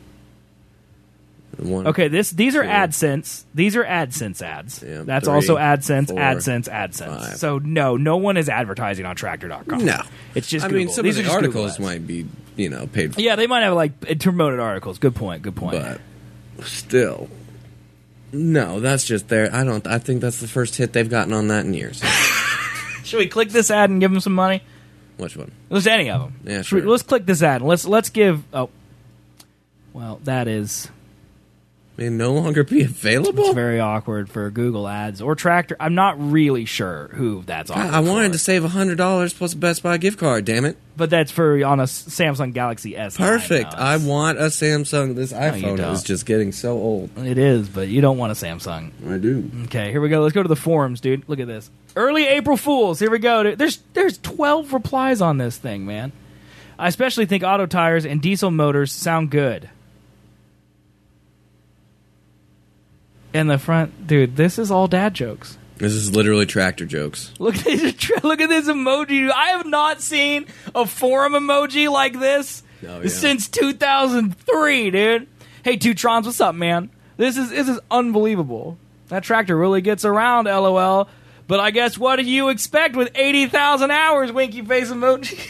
One, okay, this these are two, AdSense. These are AdSense ads. Yeah, That's three, also AdSense, four, AdSense, AdSense. five. So no, no one is advertising on Tractor dot com. No. It's just I Google. mean, some These of are the just Google articles ads. might be, you know, paid for. Yeah, they might have like promoted articles. Good point. Good point. But still, no, that's just their. I don't. I think that's the first hit they've gotten on that in years. Should we click this ad and give them some money? Which one? Let's any of them. Yeah, Should we- sure. let's click this ad. Let's let's give. Oh, well, that is. May no longer be available. It's very awkward for Google Ads or Tractor. I'm not really sure who that's awkward I, I wanted for. to save a hundred dollars plus a Best Buy gift card. Damn it! But that's for on a Samsung Galaxy S nine. Perfect. No, I it's- want a Samsung. This you iPhone don't. is just getting so old. It is, but you don't want a Samsung. I do. Okay, here we go. Let's go to the forums, dude. Look at this. Early April Fools. Here we go. Dude. There's there's twelve replies on this thing, man. I especially think auto tires and diesel motors sound good. In the front, dude, this is all dad jokes. This is literally tractor jokes. Look at this, look at this emoji. I have not seen a forum emoji like this Oh, yeah. since two thousand three, dude. Hey, Two Trons, what's up, man? This is this is unbelievable. That tractor really gets around, LOL. But I guess what do you expect with eighty thousand hours, winky face emoji?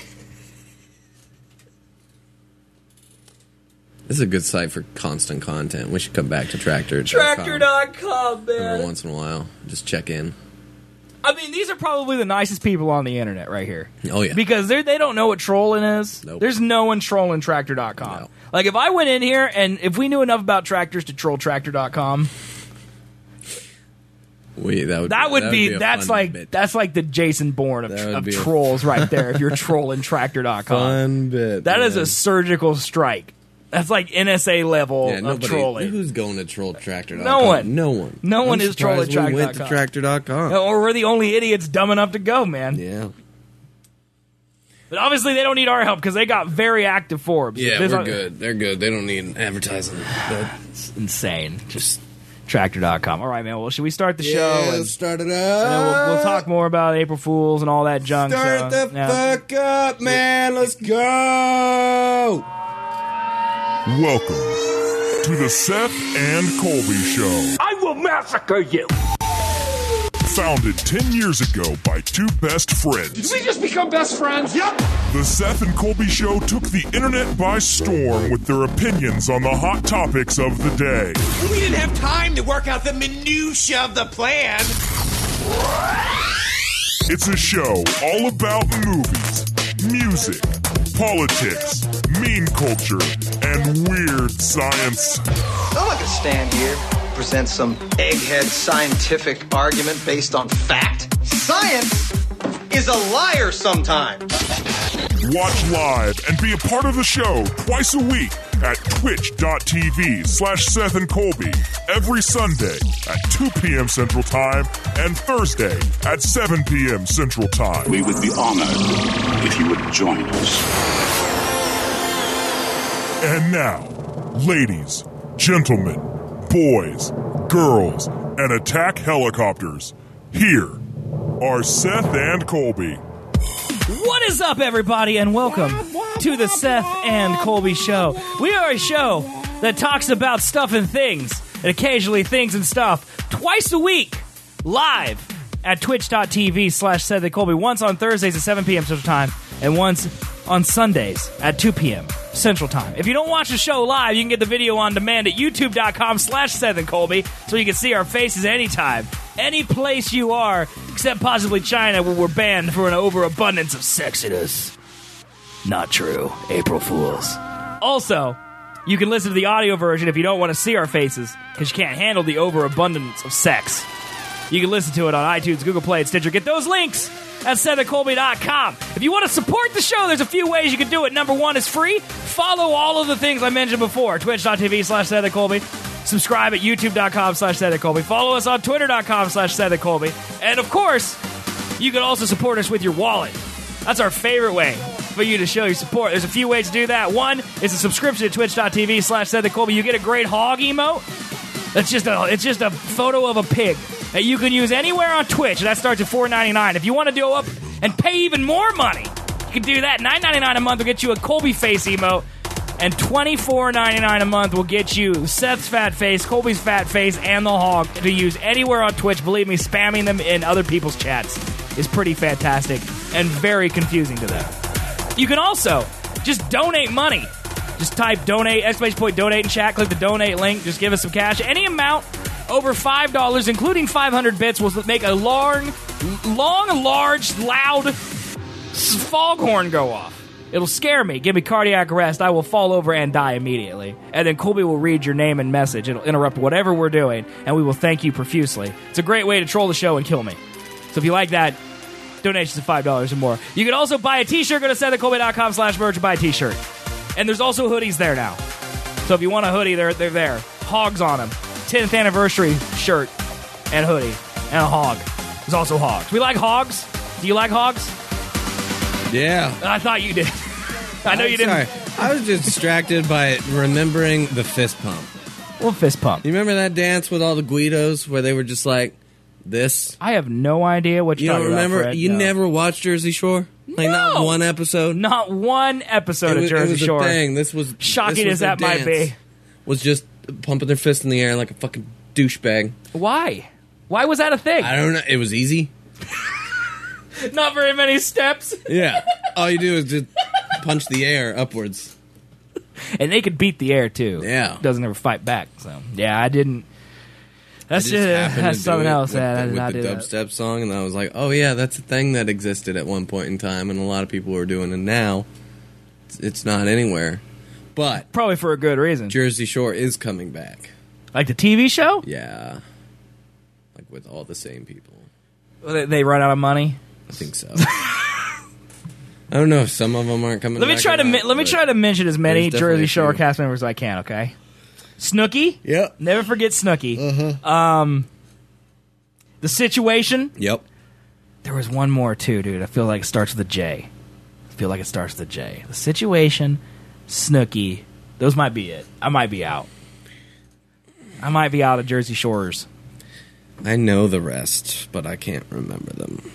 This is a good site for constant content. We should come back to Tractor. Tractor dot com, man. Every once in a while, just check in. I mean, these are probably the nicest people on the internet right here. Oh yeah, Because they they don't know what trolling is. Nope. There's no one trolling Tractor dot com. No. Like, if I went in here and if we knew enough about tractors to troll Tractor dot com, we that would that would that be, a that's fun like bit. that's like the Jason Bourne of, That would of be a- trolls right there. If you're trolling Tractor dot com, fun bit. that is man. a surgical strike. That's like N S A level yeah, of nobody, trolling. Who's going to troll Tractor dot com? No one. No one. No one I'm is trolling surprised we Tractor dot com. went to Tractor dot com. Or we're the only idiots dumb enough to go, man. Yeah. But obviously they don't need our help because they got very active forums. Yeah, There's we're a- good. They're good. They don't need advertising. But It's insane. Just Tractor dot com. All right, man. Well, should we start the show? yeah, And, let's start it and then we'll, we'll talk more about April Fools and all that junk. Start so, the yeah. fuck up, man. Let's go. Welcome to the Seth and Colby Show. I will massacre you! Founded ten years ago by two best friends. Did we just become best friends? Yep! The Seth and Colby Show took the internet by storm with their opinions on the hot topics of the day. We didn't have time to work out the minutia of the plan. It's a show all about movies, music, politics, meme culture, and weird science. I'm not gonna stand here, present some egghead scientific argument based on fact. Science is a liar sometimes. Watch live and be a part of the show twice a week at twitch.tv slash Seth and Colby every Sunday at two p.m. Central Time and Thursday at seven p.m. Central Time. We would be honored if you would join us. And now, ladies, gentlemen, boys, girls, and attack helicopters, here are Seth and Colby. What is up, everybody, and welcome to the Seth and Colby Show. We are a show that talks about stuff and things, and occasionally things and stuff, twice a week, live at twitch.tv slash Seth and Colby, once on Thursdays at seven p.m. Central Time, and once on Sundays at two p.m. Central Time. If you don't watch the show live, you can get the video on demand at youtube.com slash Seth and Colby, so you can see our faces anytime any place you are, except possibly China, where we're banned for an overabundance of sexiness. Not true. April Fools. Also, you can listen to the audio version if you don't want to see our faces, because you can't handle the overabundance of sex. You can listen to it on iTunes, Google Play, and Stitcher. Get those links at Seth Colby dot com. If you want to support the show, there's a few ways you can do it. Number one is free. Follow all of the things I mentioned before. Twitch.tv slash Seth Colby. Subscribe at YouTube.com slash Seth Colby. Follow us on Twitter.com slash Seth Colby. And, of course, you can also support us with your wallet. That's our favorite way for you to show your support. There's a few ways to do that. One is a subscription at Twitch.tv slash Seth Colby. You get a great hog emote. It's just a, it's just a photo of a pig that you can use anywhere on Twitch. That starts at four ninety-nine. If you want to go up and pay even more money, you can do that. nine ninety-nine a month will get you a Colby face emote, and twenty-four ninety-nine a month will get you Seth's fat face, Colby's fat face, and the hog to use anywhere on Twitch. Believe me, spamming them in other people's chats is pretty fantastic and very confusing to them. You can also just donate money. Just type donate, exclamation point donate in chat, click the donate link, just give us some cash. Any amount over five dollars, including five hundred bits, will make a long, long, large, loud foghorn go off. It'll scare me, give me cardiac arrest, I will fall over and die immediately. And then Colby will read your name and message. It'll interrupt whatever we're doing, and we will thank you profusely. It's a great way to troll the show and kill me. So if you like that, donations of five dollars or more. You can also buy a t-shirt, go to SethColby.com slash merch and buy a t-shirt. And there's also hoodies there now. So if you want a hoodie, they're, they're there. Hogs on them. tenth anniversary shirt and hoodie. And a hog. There's also hogs. We like hogs. Do you like hogs? Yeah. I thought you did. I know I'm you didn't. Sorry. I was just distracted by remembering the fist pump. Well, fist pump. You remember that dance with all the Guidos where they were just like this? I have no idea what you you're don't talking remember. about, Fred. You No. never watched Jersey Shore? Like No. not one episode. Not one episode it was, of Jersey it was Shore. A thing. This was Shocking this was as that their might dance. be. Was just pumping their fist in the air like a fucking douchebag. Why? Why was that a thing? I don't know. It was easy. Not very many steps. Yeah. All you do is just punch the air upwards. And they could beat the air too. Yeah. Doesn't ever fight back. So yeah, I didn't. That's I just, happened that's to do something it else. with, Yeah, I the, did with not the do that. dubstep song, and I was like, "Oh yeah, that's a thing that existed at one point in time, and a lot of people were doing it now. It's, it's not anywhere, but Probably for a good reason. Jersey Shore is coming back. Like the T V show? Yeah, like with all the same people. They, they run out of money. I think so. I don't know if some of them aren't coming. Let me back try or to not, mi- let me but try to mention as many there's definitely Jersey a Shore few. cast members as I can. Okay, Snooki. Yep. Never forget Snooki. Uh-huh. Um, The Situation. Yep. There was one more too, dude. I feel like it starts with a J. I feel like it starts with a J. The Situation, Snooki. Those might be it. I might be out. I might be out of Jersey Shores. I know the rest, but I can't remember them.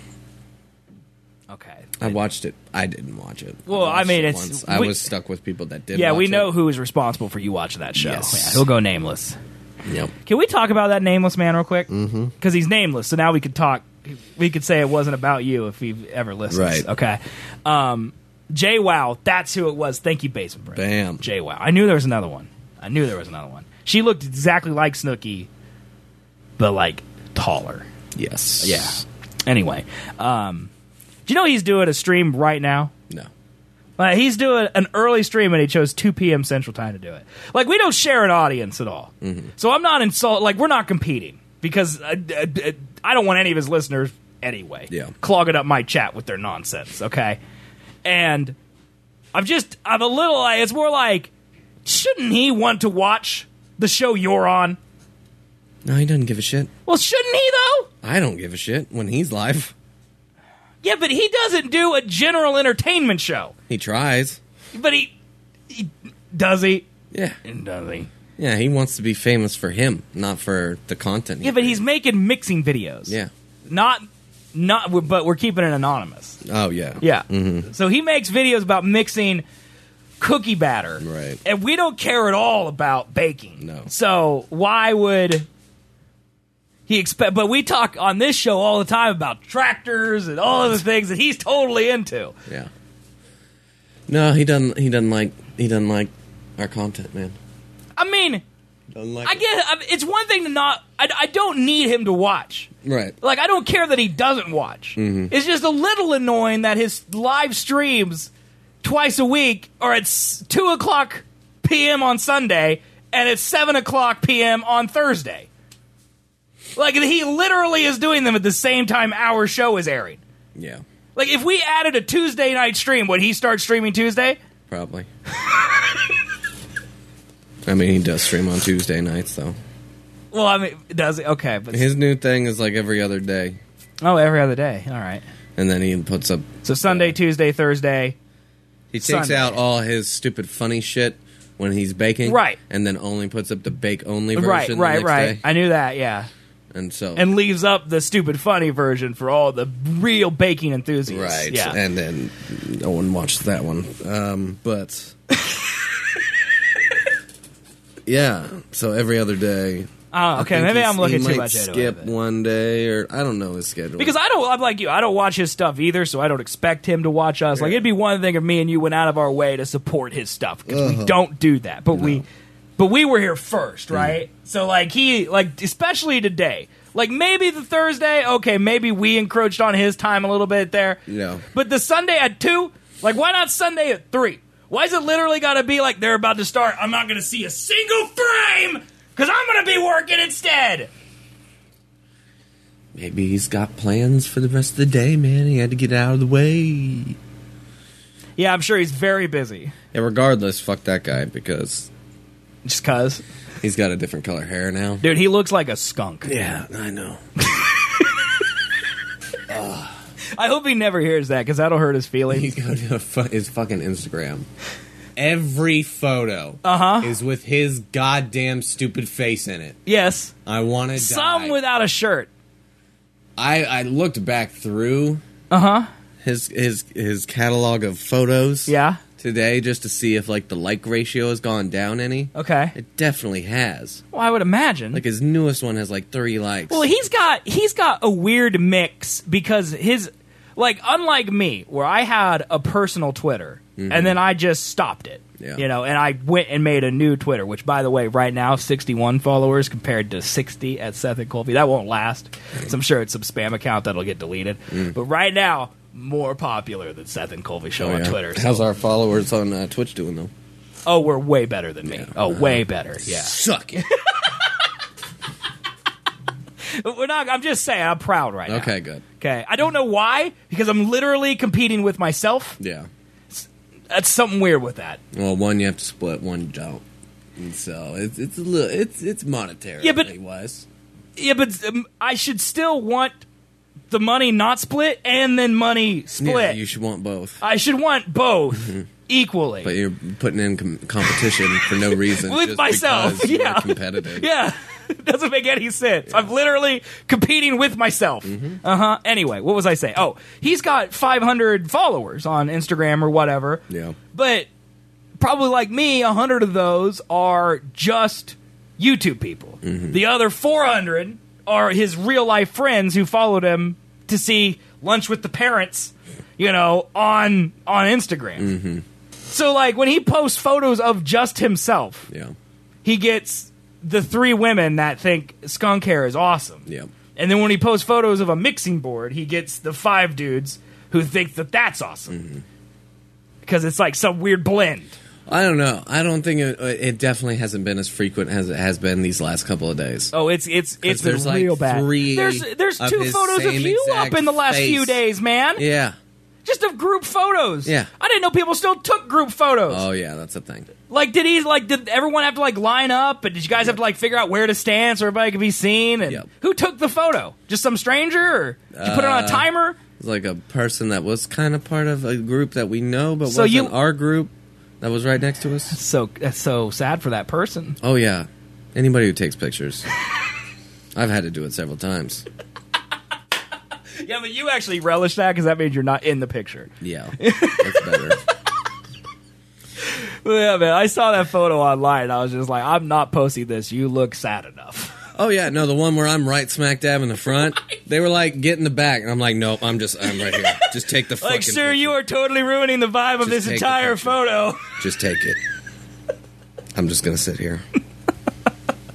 Okay. I watched it. I didn't watch it. Well, I watched mean, it it's- once. I we- was stuck with people that did. Yeah, watch we know it. who is responsible for you watching that show. Yes. Yeah, he'll go nameless. Yep. Can we talk about that nameless man real quick? Mm-hmm. Because he's nameless, so now we could talk. We could say it wasn't about you if he ever listens. Right. Okay. Um, J Wow, that's who it was. Thank you, Basement Break. Bam. J Wow. I knew there was another one. I knew there was another one. She looked exactly like Snooki, but like taller. Yes. Yeah. Anyway, um, do you know he's doing a stream right now? No. Uh, he's doing an early stream, and he chose two p.m. Central Time to do it. Like, we don't share an audience at all. Mm-hmm. So I'm not insult. Like, we're not competing because I, I, I don't want any of his listeners anyway Yeah. clogging up my chat with their nonsense, okay? And I'm just, I'm a little, it's more like, shouldn't he want to watch the show you're on? No, he doesn't give a shit. Well, shouldn't he, though? I don't give a shit when he's live. Yeah, but he doesn't do a general entertainment show. He tries. But he, he does he? Yeah. Does he? Yeah, he wants to be famous for him, not for the content. he Yeah, but he's creates. making mixing videos. Yeah. Not, not, but we're keeping it anonymous. Oh, yeah. Yeah. Mm-hmm. So he makes videos about mixing cookie batter. Right. And we don't care at all about baking. No. So why would he expect, but we talk on this show all the time about tractors and all of the things that he's totally into. Yeah. No, he doesn't. He doesn't like. He doesn't like our content, man. I mean, Like I get I mean, it's one thing to not. I, I don't need him to watch. Right. Like I don't care that he doesn't watch. Mm-hmm. It's just a little annoying that his live streams twice a week are at two o'clock p m on Sunday and it's seven o'clock p m on Thursday. Like he literally is doing them at the same time our show is airing. Yeah. Like if we added a Tuesday night stream, would he start streaming Tuesday? Probably. I mean, he does stream on Tuesday nights, though. Well, I mean, does it? Okay, but his new thing is like every other day. Oh, every other day. All right. And then he puts up. So Sunday, uh, Tuesday, Thursday. He takes Sunday. out all his stupid funny shit when he's baking, right? And then only puts up the bake only version. Right, the right, next right. day. I knew that. Yeah. And so and leaves up the stupid funny version for all the real baking enthusiasts. Right. Yeah. And then no one watched that one. Um, but yeah. So every other day. Oh, okay. Maybe I'm looking too much into it. Skip one day, or I don't know his schedule. Because I don't. I'm like you. I don't watch his stuff either, so I don't expect him to watch us. Yeah. Like it'd be one thing if me and you went out of our way to support his stuff because uh-huh. we don't do that. But no. we, but we were here first, right? Mm. So like he, like especially today. Like maybe the Thursday, okay, maybe we encroached on his time a little bit there. Yeah. But the Sunday at two, like why not Sunday at three? Why is it literally got to be like they're about to start? I'm not going to see a single frame. Because I'm going to be working instead. Maybe he's got plans for the rest of the day, man. He had to get out of the way. Yeah, I'm sure he's very busy. Yeah, regardless, fuck that guy, because... Just cuz? He's got a different color hair now. Dude, he looks like a skunk. Yeah, I know. uh, I hope he never hears that, because that'll hurt his feelings. He's got his fucking Instagram. Every photo uh-huh. is with his goddamn stupid face in it. Yes. I want to die. Some without a shirt. I, I looked back through uh-huh. his his his catalog of photos yeah. today just to see if like the like ratio has gone down any. Okay. It definitely has. Well, I would imagine. Like his newest one has like three likes. Well, he's got he's got a weird mix because his like unlike me where I had a personal Twitter. Mm-hmm. And then I just stopped it, yeah. you know, and I went and made a new Twitter, which, by the way, right now, sixty-one followers compared to sixty at Seth and Colby. That won't last. So I'm sure it's some spam account that'll get deleted. Mm. But right now, more popular than Seth and Colby Show oh, on yeah. Twitter. So. How's our followers on uh, Twitch doing, though? Oh, we're way better than me. Yeah. Oh, way better, yeah. Suck it. We're not. I'm just saying, I'm proud right now. Okay, good. Okay, I don't know why, because I'm literally competing with myself. Yeah. That's something weird with that. Well, one you have to split, one you don't. And so it's it's a little it's it's monetary. Yeah, but wise. Yeah, but um, I should still want the money not split and then money split. Yeah, you should want both. I should want both equally. But you're putting in com- competition for no reason with just myself. Because yeah, you're competitive. Yeah. It doesn't make any sense. Yeah. I'm literally competing with myself. Mm-hmm. Uh-huh. Anyway, what was I saying? Oh, he's got five hundred followers on Instagram or whatever. Yeah. But probably like me, one hundred of those are just YouTube people. Mm-hmm. The other four hundred are his real-life friends who followed him to see Lunch with the Parents, you know, on on Instagram. Mm-hmm. So, like, when he posts photos of just himself, yeah. he gets the three women that think skunk hair is awesome. Yeah. And then when he posts photos of a mixing board, he gets the five dudes who think that that's awesome. Mm-hmm. Because it's like some weird blend. I don't know. I don't think it, it definitely hasn't been as frequent as it has been these last couple of days. Oh, it's it's it's been there's real like bad. Three there's there's of two his photos of same you up exact in the last face. few days, man. Yeah. Just of group photos. Yeah. I didn't know people still took group photos. Oh yeah, that's a thing. Like, did he like? Did everyone have to like line up? And did you guys have to like figure out where to stand so everybody could be seen? And yep. who took the photo? Just some stranger, or did you put it on a timer? It was like a person that was kind of part of a group that we know, but so wasn't you, our group that was right next to us. So that's so sad for that person. Oh yeah, anybody who takes pictures. I've had to do it several times. Yeah, but you actually relish that because that means you're not in the picture. Yeah, that's better. Yeah, man, I saw that photo online. And I was just like, I'm not posting this. You look sad enough. Oh yeah, no, the one where I'm right smack dab in the front. They were like, get in the back, and I'm like, nope, I'm just, I'm right here. Just take the fucking like, sir, picture. you are totally ruining the vibe of Just this entire photo. Just take it. I'm just gonna sit here.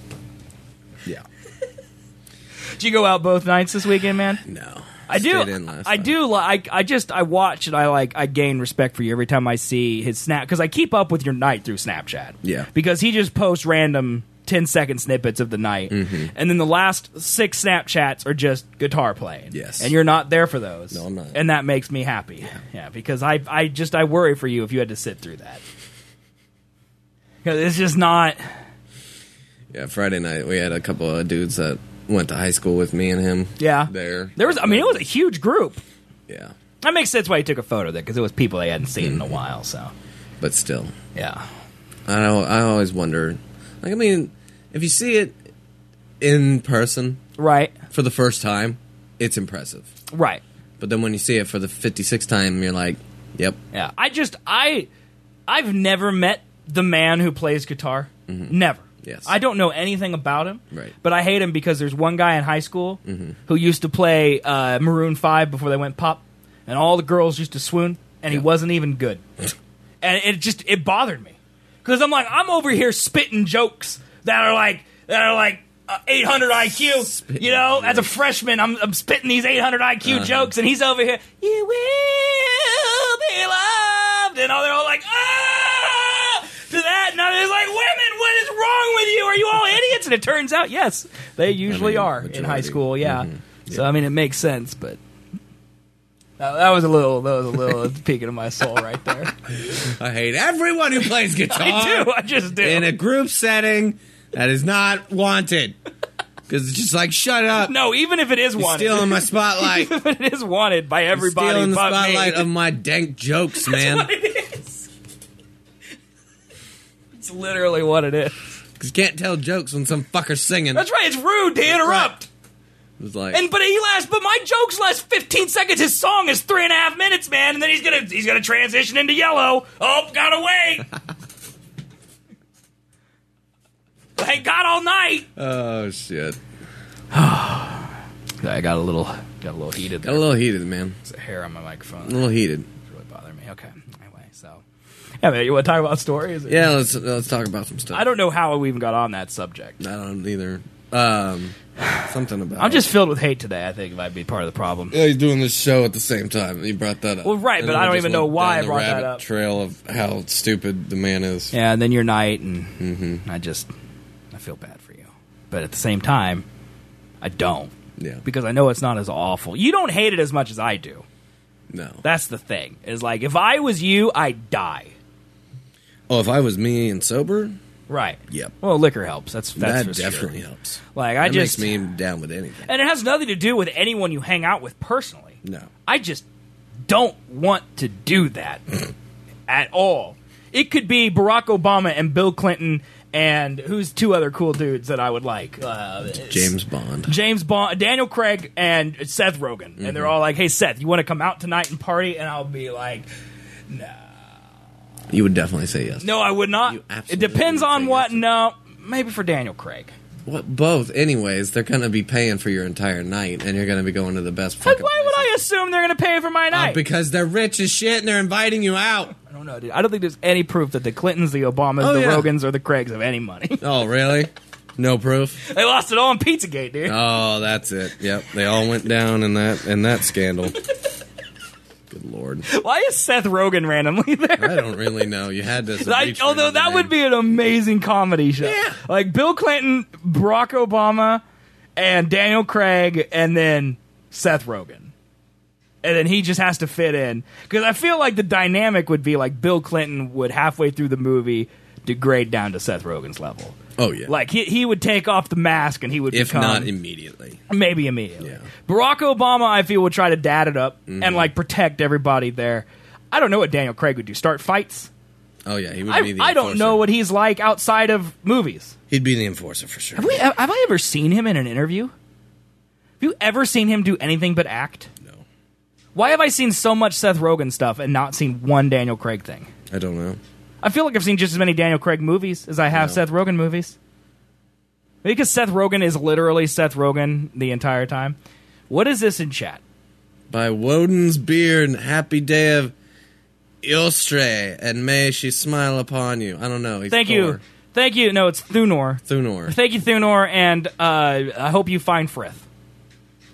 Did you go out both nights this weekend, man? No. I do. Stayed in last I night. do. Like. I just. I watch and I like. I gain respect for you every time I see his snap because I keep up with your night through Snapchat. Yeah. Because he just posts random ten second snippets of the night, Mm-hmm. and then the last six Snapchats are just guitar playing. Yes. And you're not there for those. No, I'm not. And that makes me happy. Yeah. yeah because I. I just. I worry for you if you had to sit through that. Because it's just not. Yeah, Friday night we had a couple of dudes that went to high school with me and him. Yeah. There. There was. I mean, it was a huge group. Yeah. That makes sense why he took a photo there because it was people they hadn't seen in a while. So. But still. Yeah. I don't, I always wonder. Like, I mean, if you see it in person Right. for the first time, it's impressive. Right. But then when you see it for the fifty-sixth time, you're like, yep. Yeah. I just I I've never met the man who plays guitar. Never. Yes. I don't know anything about him. Right. But I hate him because there's one guy in high school who used to play uh, Maroon five before they went pop, and all the girls used to swoon, and he Yeah. wasn't even good. And it just it bothered me because I'm like I'm over here spitting jokes that are like that are like uh, eight hundred I Q. You know, as a freshman, I'm, I'm spitting these eight hundred I Q Uh-huh. jokes, and he's over here. You will be loved, and all they're all like ah to that, and I'm just like, women, what is wrong with you? Are you all idiots? And it turns out, yes, they usually mean, are in majority. high school. Yeah. Mhm. So I mean, it makes sense, but. That that was a little, that was a little peeking of my soul right there. I hate everyone who plays guitar. I do, I just do. In a group setting that is not wanted. Because it's just like, shut up. No, even if it is You're wanted. stealing my spotlight. Even if it is wanted by everybody stealing the but spotlight me. of my dank jokes, man. That's what it is. It's literally what it is. Because you can't tell jokes when some fucker's singing. That's right, it's rude to interrupt. It was like, And but he lasts. But my jokes last fifteen seconds. His song is three and a half minutes, man. And then he's gonna he's gonna transition into yellow. Oh, gotta wait. Thank God all night. oh, shit. I got a little got a little heated. Got a little heated, man. There's a hair on my microphone. A little heated. It's really bothering me. Okay. Anyway, so yeah, man. You want to talk about stories? Yeah, let's let's talk about some stuff. I don't know how we even got on that subject. I don't either. Um, something about. I'm just filled with hate today. I think might be part of the problem. Yeah, he's doing this show at the same time. You brought that up. Well, right, And but then I we don't just even know went why down I the brought that rabbit up. Trail of how stupid the man is. Yeah, and then your night, and Mm-hmm. I just I feel bad for you, but at the same time, I don't Yeah. because I know it's not as awful. You don't hate it as much as I do. No. That's the thing. Is like if I was you, I'd die. Oh, if I was me and sober, Right. Yep. Well, liquor helps. That's that's that for definitely sure. helps. Like I that just makes me down with anything. and it has nothing to do with anyone you hang out with personally. No. I just don't want to do that at all. It could be Barack Obama and Bill Clinton and who's two other cool dudes that I would like. Uh, James Bond. James Bond, Daniel Craig, and Seth Rogen. And Mm-hmm. they're all like, hey, Seth, you want to come out tonight and party? And I'll be like, no. You would definitely say yes. No, I would not. You It absolutely depends would on say what. yes. No, maybe for Daniel Craig. Well, both. Anyways, they're going to be paying for your entire night, and you're going to be going to the best Like, fucking why would places. I assume they're going to pay for my Uh, night? because they're rich as shit, and they're inviting you out. I don't know, dude. I don't think there's any proof that the Clintons, the Obamas, Oh, the yeah. Rogans, or the Craigs have any money. Oh, really? No proof? They lost it all on Pizzagate, dude. Oh, that's it. Yep, they all went down in that in that scandal. Good lord. Why is Seth Rogen randomly there? I don't really know. You had to. I, reach for although another that would name. be an amazing comedy show. Yeah. Like Bill Clinton, Barack Obama, and Daniel Craig, and then Seth Rogen. And then he just has to fit in. Because I feel like the dynamic would be like Bill Clinton would halfway through the movie degrade down to Seth Rogen's level. Oh yeah. Like he he would take off the mask and he would if become not immediately. maybe immediately. Yeah. Barack Obama, I feel, would try to dad it up Mm-hmm. and like protect everybody there. I don't know what Daniel Craig would do. Start fights. Oh yeah, he would I, be the. I don't enforcer. know what he's like outside of movies. He'd be the enforcer for sure. Have, we, have I ever seen him in an interview? Have you ever seen him do anything but act? No, Why have I seen so much Seth Rogen stuff and not seen one Daniel Craig thing? I don't know. I feel like I've seen just as many Daniel Craig movies as I have No. Seth Rogen movies. Maybe because Seth Rogen is literally Seth Rogen the entire time. What is this in chat? By Woden's beard, happy day of Ilstre, and may she smile upon you. I don't know. He's Thank you. Thor. Thank you. No, it's Thunor. Thunor. Thank you, Thunor, and uh, I hope you find Frith.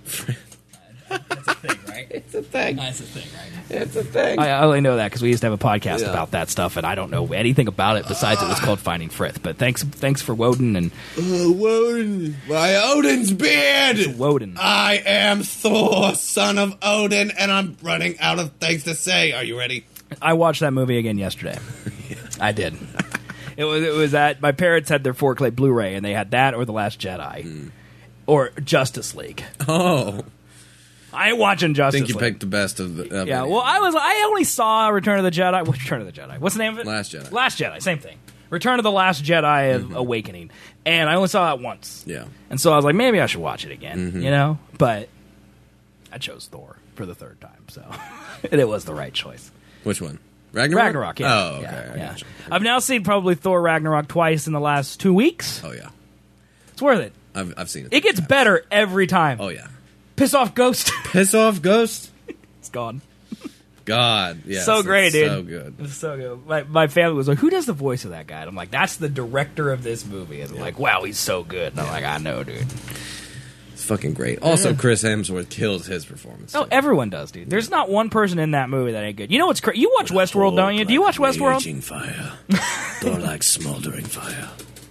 That's a thing, right? It's a thing. That's a thing, right? It's a thing. I, I only know that because we used to have a podcast Yeah. about that stuff, and I don't know anything about it besides it was called Finding Frith. But thanks, thanks for Woden and Uh, Woden. My Odin's beard. Woden. I am Thor, son of Odin, and I'm running out of things to say. Are you ready? I watched that movie again yesterday. I did. It was it was at my parents had their four K Blu-ray, and they had that or The Last Jedi Mm. or Justice League. Oh. I ain't watching I Justice think you League. picked the best of the. Of Yeah, it. well, I was I only saw Return of the Jedi. What Return of the Jedi? What's the name of it? Last Jedi. Last Jedi. Same thing. Return of the Last Jedi of Awakening, and I only saw it once. Yeah. And so I was like, maybe I should watch it again. Mhm. You know, but I chose Thor for the third time, so and it was the right choice. Which one? Ragnarok? Ragnarok, yeah. Oh, okay. Yeah, I yeah. gotcha. I've now seen probably Thor Ragnarok twice in the last two weeks. Oh, yeah. It's worth it. I've, I've seen it. It gets better every time. Oh, yeah. Piss off Ghost. Piss off Ghost? It's gone. God, yes. so great, it's dude. So good. It's so good. My, my family was like, who does the voice of that guy? And I'm like, that's the director of this movie. And they're like, wow, he's so good. And I'm like, I know, dude. It's fucking great. Also, Chris Hemsworth kills his performance. Oh, everyone does, dude. There's not one person in that movie that ain't good. You know what's crazy? You watch Westworld, don't you? Do you watch Westworld? Raging fire. Thor like smoldering fire.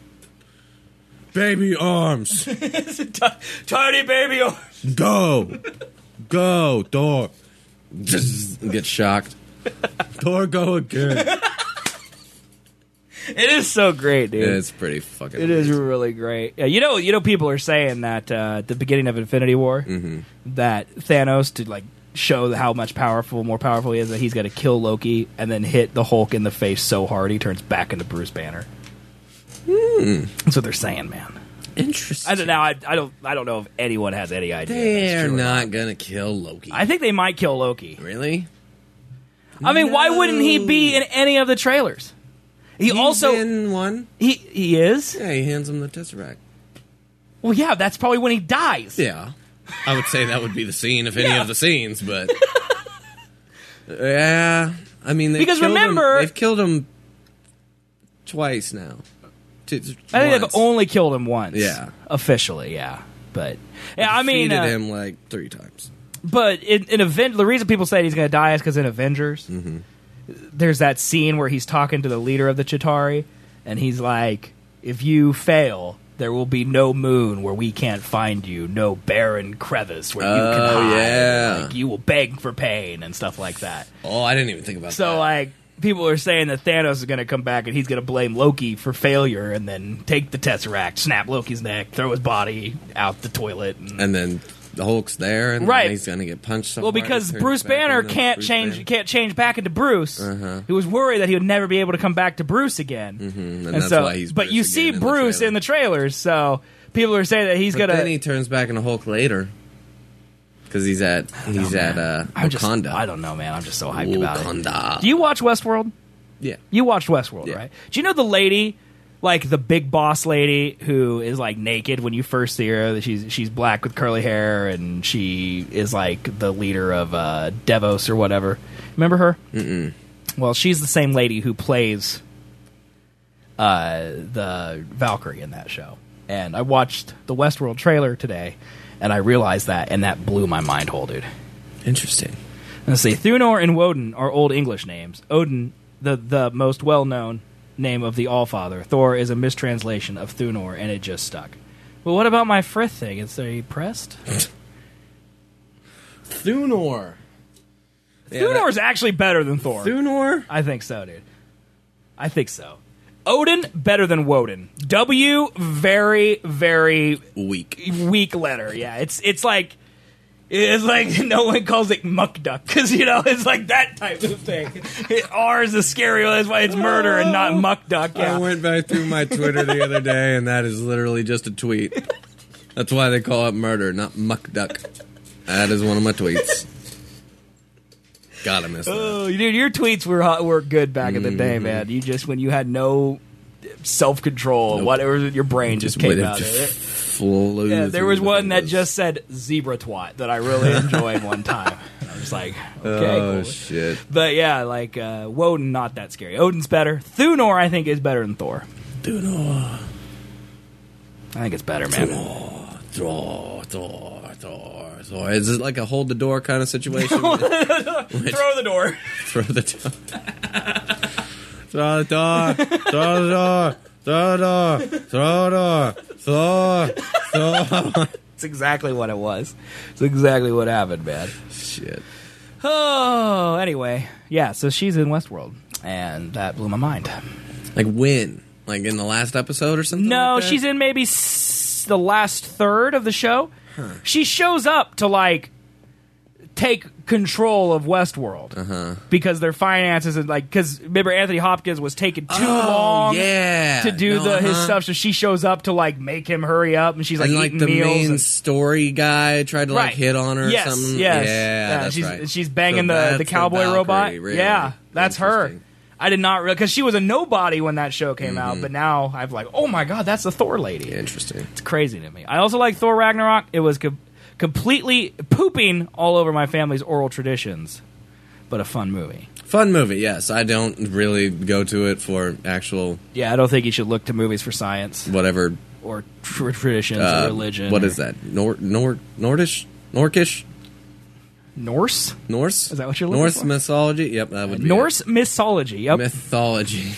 Baby arms. Tiny baby arms. Go. Go, Thor. Just get shocked. Thor, go again. It is so great, dude. It's pretty fucking It is amazing. really great. Yeah, you know, you know, people are saying that uh, at the beginning of Infinity War, Mhm. that Thanos to like show how much powerful, more powerful he is, that he's got to kill Loki and then hit the Hulk in the face so hard he turns back into Bruce Banner. Hmm. That's what they're saying, man. Interesting. I don't know. I, I don't. I don't know if anyone has any idea. if They're that's true or not gonna kill Loki. I think they might kill Loki. Really? I mean, why wouldn't he be in any of the trailers? He He's also in one. he he is. Yeah, he hands him the Tesseract. Well, yeah, that's probably when he dies. Yeah. I would say that would be the scene, if any Yeah. of the scenes, but yeah, I mean, they've Because killed remember- him, they've killed him twice now. Two, I think they've once. only killed him once. Yeah. officially, yeah. But yeah, I mean, defeated uh, him like three times. but in, in Aven- the reason people say he's going to die is because in Avengers, Mm-hmm. there's that scene where he's talking to the leader of the Chitauri, and he's like, "If you fail, there will be no moon where we can't find you, no barren crevice where you can Oh, hide. yeah. Like, you will beg for pain and stuff like that." Oh, I didn't even think about So that. like. People are saying that Thanos is going to come back and he's going to blame Loki for failure and then take the Tesseract, snap Loki's neck, throw his body out the toilet. And, And then the Hulk's there, and Right. then he's gonna get punched. So well, hard, because he turns Bruce back Banner into can't Bruce change Banner. can't change back into Bruce. Uh-huh. He was worried that he would never be able to come back to Bruce again. Mhm, and And that's so, why he's but Bruce you again see in the Bruce trailer. in the trailers, so people are saying that he's But gonna. then he turns back into Hulk later because he's at he's at uh, I'm just, Wakanda. I don't know, man. I'm just so hyped about it. Wakanda. Do you watch Westworld? Yeah. You watched Westworld, Yeah. right? Do you know the lady, like the big boss lady, who is like naked when you first see her? That she's she's black with curly hair, and she is like the leader of uh, Devos or whatever. Remember her? Mm-mm. Well, she's the same lady who plays uh, the Valkyrie in that show. And I watched the Westworld trailer today, and I realized that, and that blew my mind hole, dude. Interesting. Let's see. Thunor and Woden are Old English names. Odin, the, the most well-known name of the Allfather. Thor is a mistranslation of Thunor, and it just stuck. Well, what about my Frith thing? Is they pressed? Thunor. Yeah, Thunor's actually better than Thor. Thunor? I think so, dude. I think so. Odin, better than Woden. W, very, very Weak. weak letter. Yeah, it's it's like it's like no one calls it muck duck because you know it's like that type of thing. R is a scary one. That's why it's murder and not muck duck. I Yeah. went back through my Twitter the other day, and that is literally just a tweet. That's why they call it murder, not muck duck. That is one of my tweets. Gotta miss that. Oh, dude, your tweets were hot, were good back in the day, man. You just when you had no self control, Nope. whatever in your brain just, with came it out. just It- flew Yeah, there through was the one that fingers. just said zebra twat that I really enjoyed one time. And I was like, okay, Oh, cool. shit. But yeah, like uh, Woden, not that scary. Odin's better. Thunor, I think, is better than Thor. Thunor. I think it's better, man. Thor, Thor, Thor, Thor, So is it like a hold the door kind of situation? Throw the door. Throw the door. Throw the door. Throw the door. Throw the door. Throw the door. Throw. Throw. It's exactly what it was. It's exactly what happened, man. Shit. Oh, anyway. Yeah, so she's in Westworld. And that blew my mind. Like when? Like in the last episode or something? No, like that? she's in maybe s- the last third of the show. Huh. She shows up to, like, take control of Westworld. Uh-huh. Because their finances, and like, because remember Anthony Hopkins was taking too Oh, long yeah. to do No, the his uh-huh. stuff, so she shows up to, like, make him hurry up, and she's, like, and like eating the meals. main and, story guy tried to like Right. hit on her yes, or something. Yes, Yeah, that's she's, right. She's banging So the, that's the cowboy Valkyrie, robot. really. Yeah, that's her. Interesting. I did not realize, because she was a nobody when that show came Mm-hmm. out, but now I've like, oh my god, that's the Thor lady. Interesting. It's crazy to me. I also like Thor Ragnarok. It was co- completely pooping all over my family's oral traditions, but a fun movie. Fun movie, yes. I don't really go to it for actual Yeah, I don't think you should look to movies for science whatever. or tr- traditions Uh, or religion. What or is that? Nor Nor Nordish Norkish Norse? Norse? Is that what you're looking Norse for? mythology? Yep, that would be Norse mythology. it. Yep. mythology.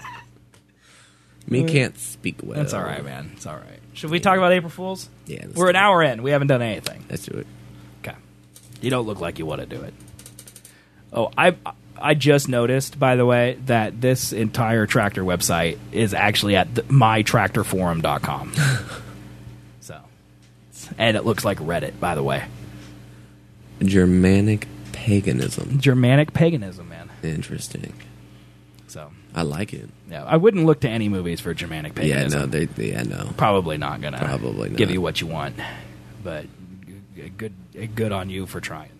Me can't speak well. That's all right, man. It's all right. Should we talk about April Fools? Yeah, let's We're do an it. hour in. We haven't done anything. Let's do it. Okay. You don't look like you want to do it. Oh, I I just noticed, by the way, that this entire tractor website is actually at the, my tractor forum dot com. So, and it looks like Reddit, by the way. Germanic paganism. Germanic paganism, man. Interesting. So, I like it. yeah, I wouldn't look to any movies for Germanic Yeah, paganism. no, they, yeah, no. Probably not gonna Probably not. give you what you want, but g- good good on you for trying.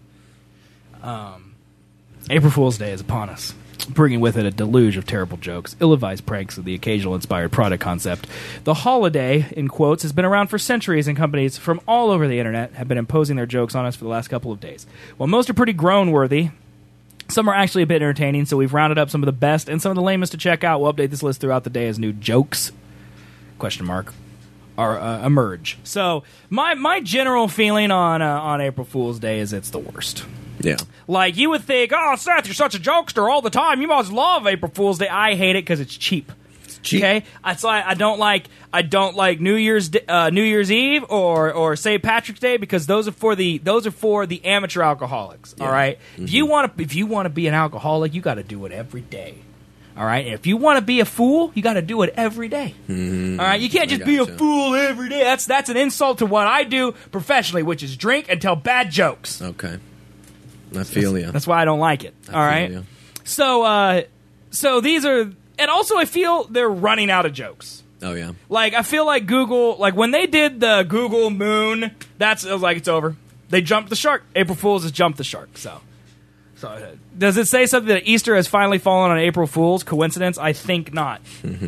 Um, April Fool's Day is upon us, bringing with it a deluge of terrible jokes, ill-advised pranks, and the occasional inspired product concept. The holiday, in quotes, has been around for centuries, and companies from all over the internet have been imposing their jokes on us for the last couple of days. While most are pretty groan-worthy, some are actually a bit entertaining, so we've rounded up some of the best and some of the lamest to check out. We'll update this list throughout the day as new jokes, question mark, are uh, emerge. So my my general feeling on uh, on April Fool's Day is it's the worst. Yeah. Like, you would think, oh, Seth, you're such a jokester all the time. You must love April Fool's Day. I hate it because it's cheap. cheap. Okay, that's why I don't like I don't like New Year's Di- uh, New Year's Eve or or Saint Patrick's Day, because those are for the those are for the amateur alcoholics. All right, Mm-hmm. if you want to if you want to be an alcoholic, you got to do it every day. All right, and if you want to be a fool, you got to do it every day. Mm-hmm. All right, you can't I just be a gotcha. fool every day. That's that's an insult to what I do professionally, which is drink and tell bad jokes. Okay. I feel you. That's why I don't like it. I All feel right. ya. So, uh, so these are, and also I feel they're running out of jokes. Oh, yeah. Like, I feel like Google, like when they did the Google Moon, that's, I was like, it's over. They jumped the shark. April Fools has jumped the shark. So, so uh, does it say something that Easter has finally fallen on April Fools? Coincidence? I think not.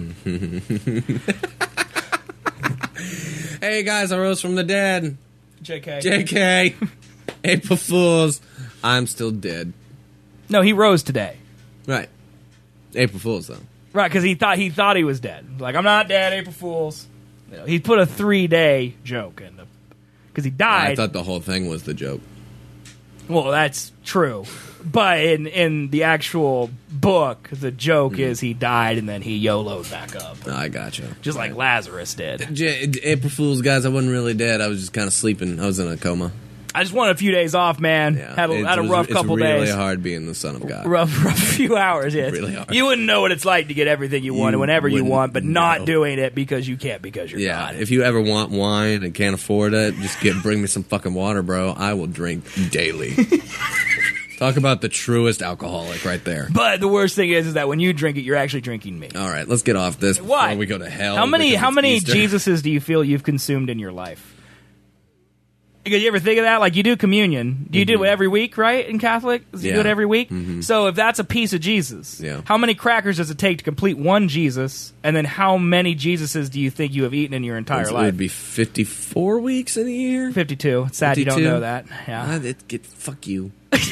Hey, guys, I rose from the dead. J K. J K. April Fools. I'm still dead. No, he rose today. Right. April Fools, though. Right, because he thought he thought he was dead. Like, I'm not dead, April Fools. You know, he put a three day joke in the, because he died. I thought the whole thing was the joke. Well, that's true. But in, in the actual book, the joke is he died and then he YOLO'd back up. Oh, I gotcha. Just like Lazarus did. J- April Fools, guys, I wasn't really dead. I was just kind of sleeping. I was in a coma. I just wanted a few days off, man. Yeah. Had a, It had a was- rough couple It's really days. hard being the son of God. Rough, rough few hours, yeah. Really hard. You wouldn't know what it's like to get everything you wanted You whenever you wouldn't want, but not know. doing it because you can't because you're Yeah, God. if you ever want wine and can't afford it, just get bring me some fucking water, bro. I will drink daily. Talk about the truest alcoholic right there. But the worst thing is, is that when you drink it, you're actually drinking me. All right, let's get off this Why? before we go to hell. How many because how it's many Easter. Jesuses do you feel you've consumed in your life? Because you ever think of that? Like, you do communion. Do you do it every week, right, in Catholic? You do Yeah. it every week? Mm-hmm. So if that's a piece of Jesus, Yeah. how many crackers does it take to complete one Jesus? And then how many Jesuses do you think you have eaten in your entire It life? would be fifty-four weeks in a year. fifty-two. It's sad you don't fifty-two? know that. Yeah. Ah, it, get, fuck you.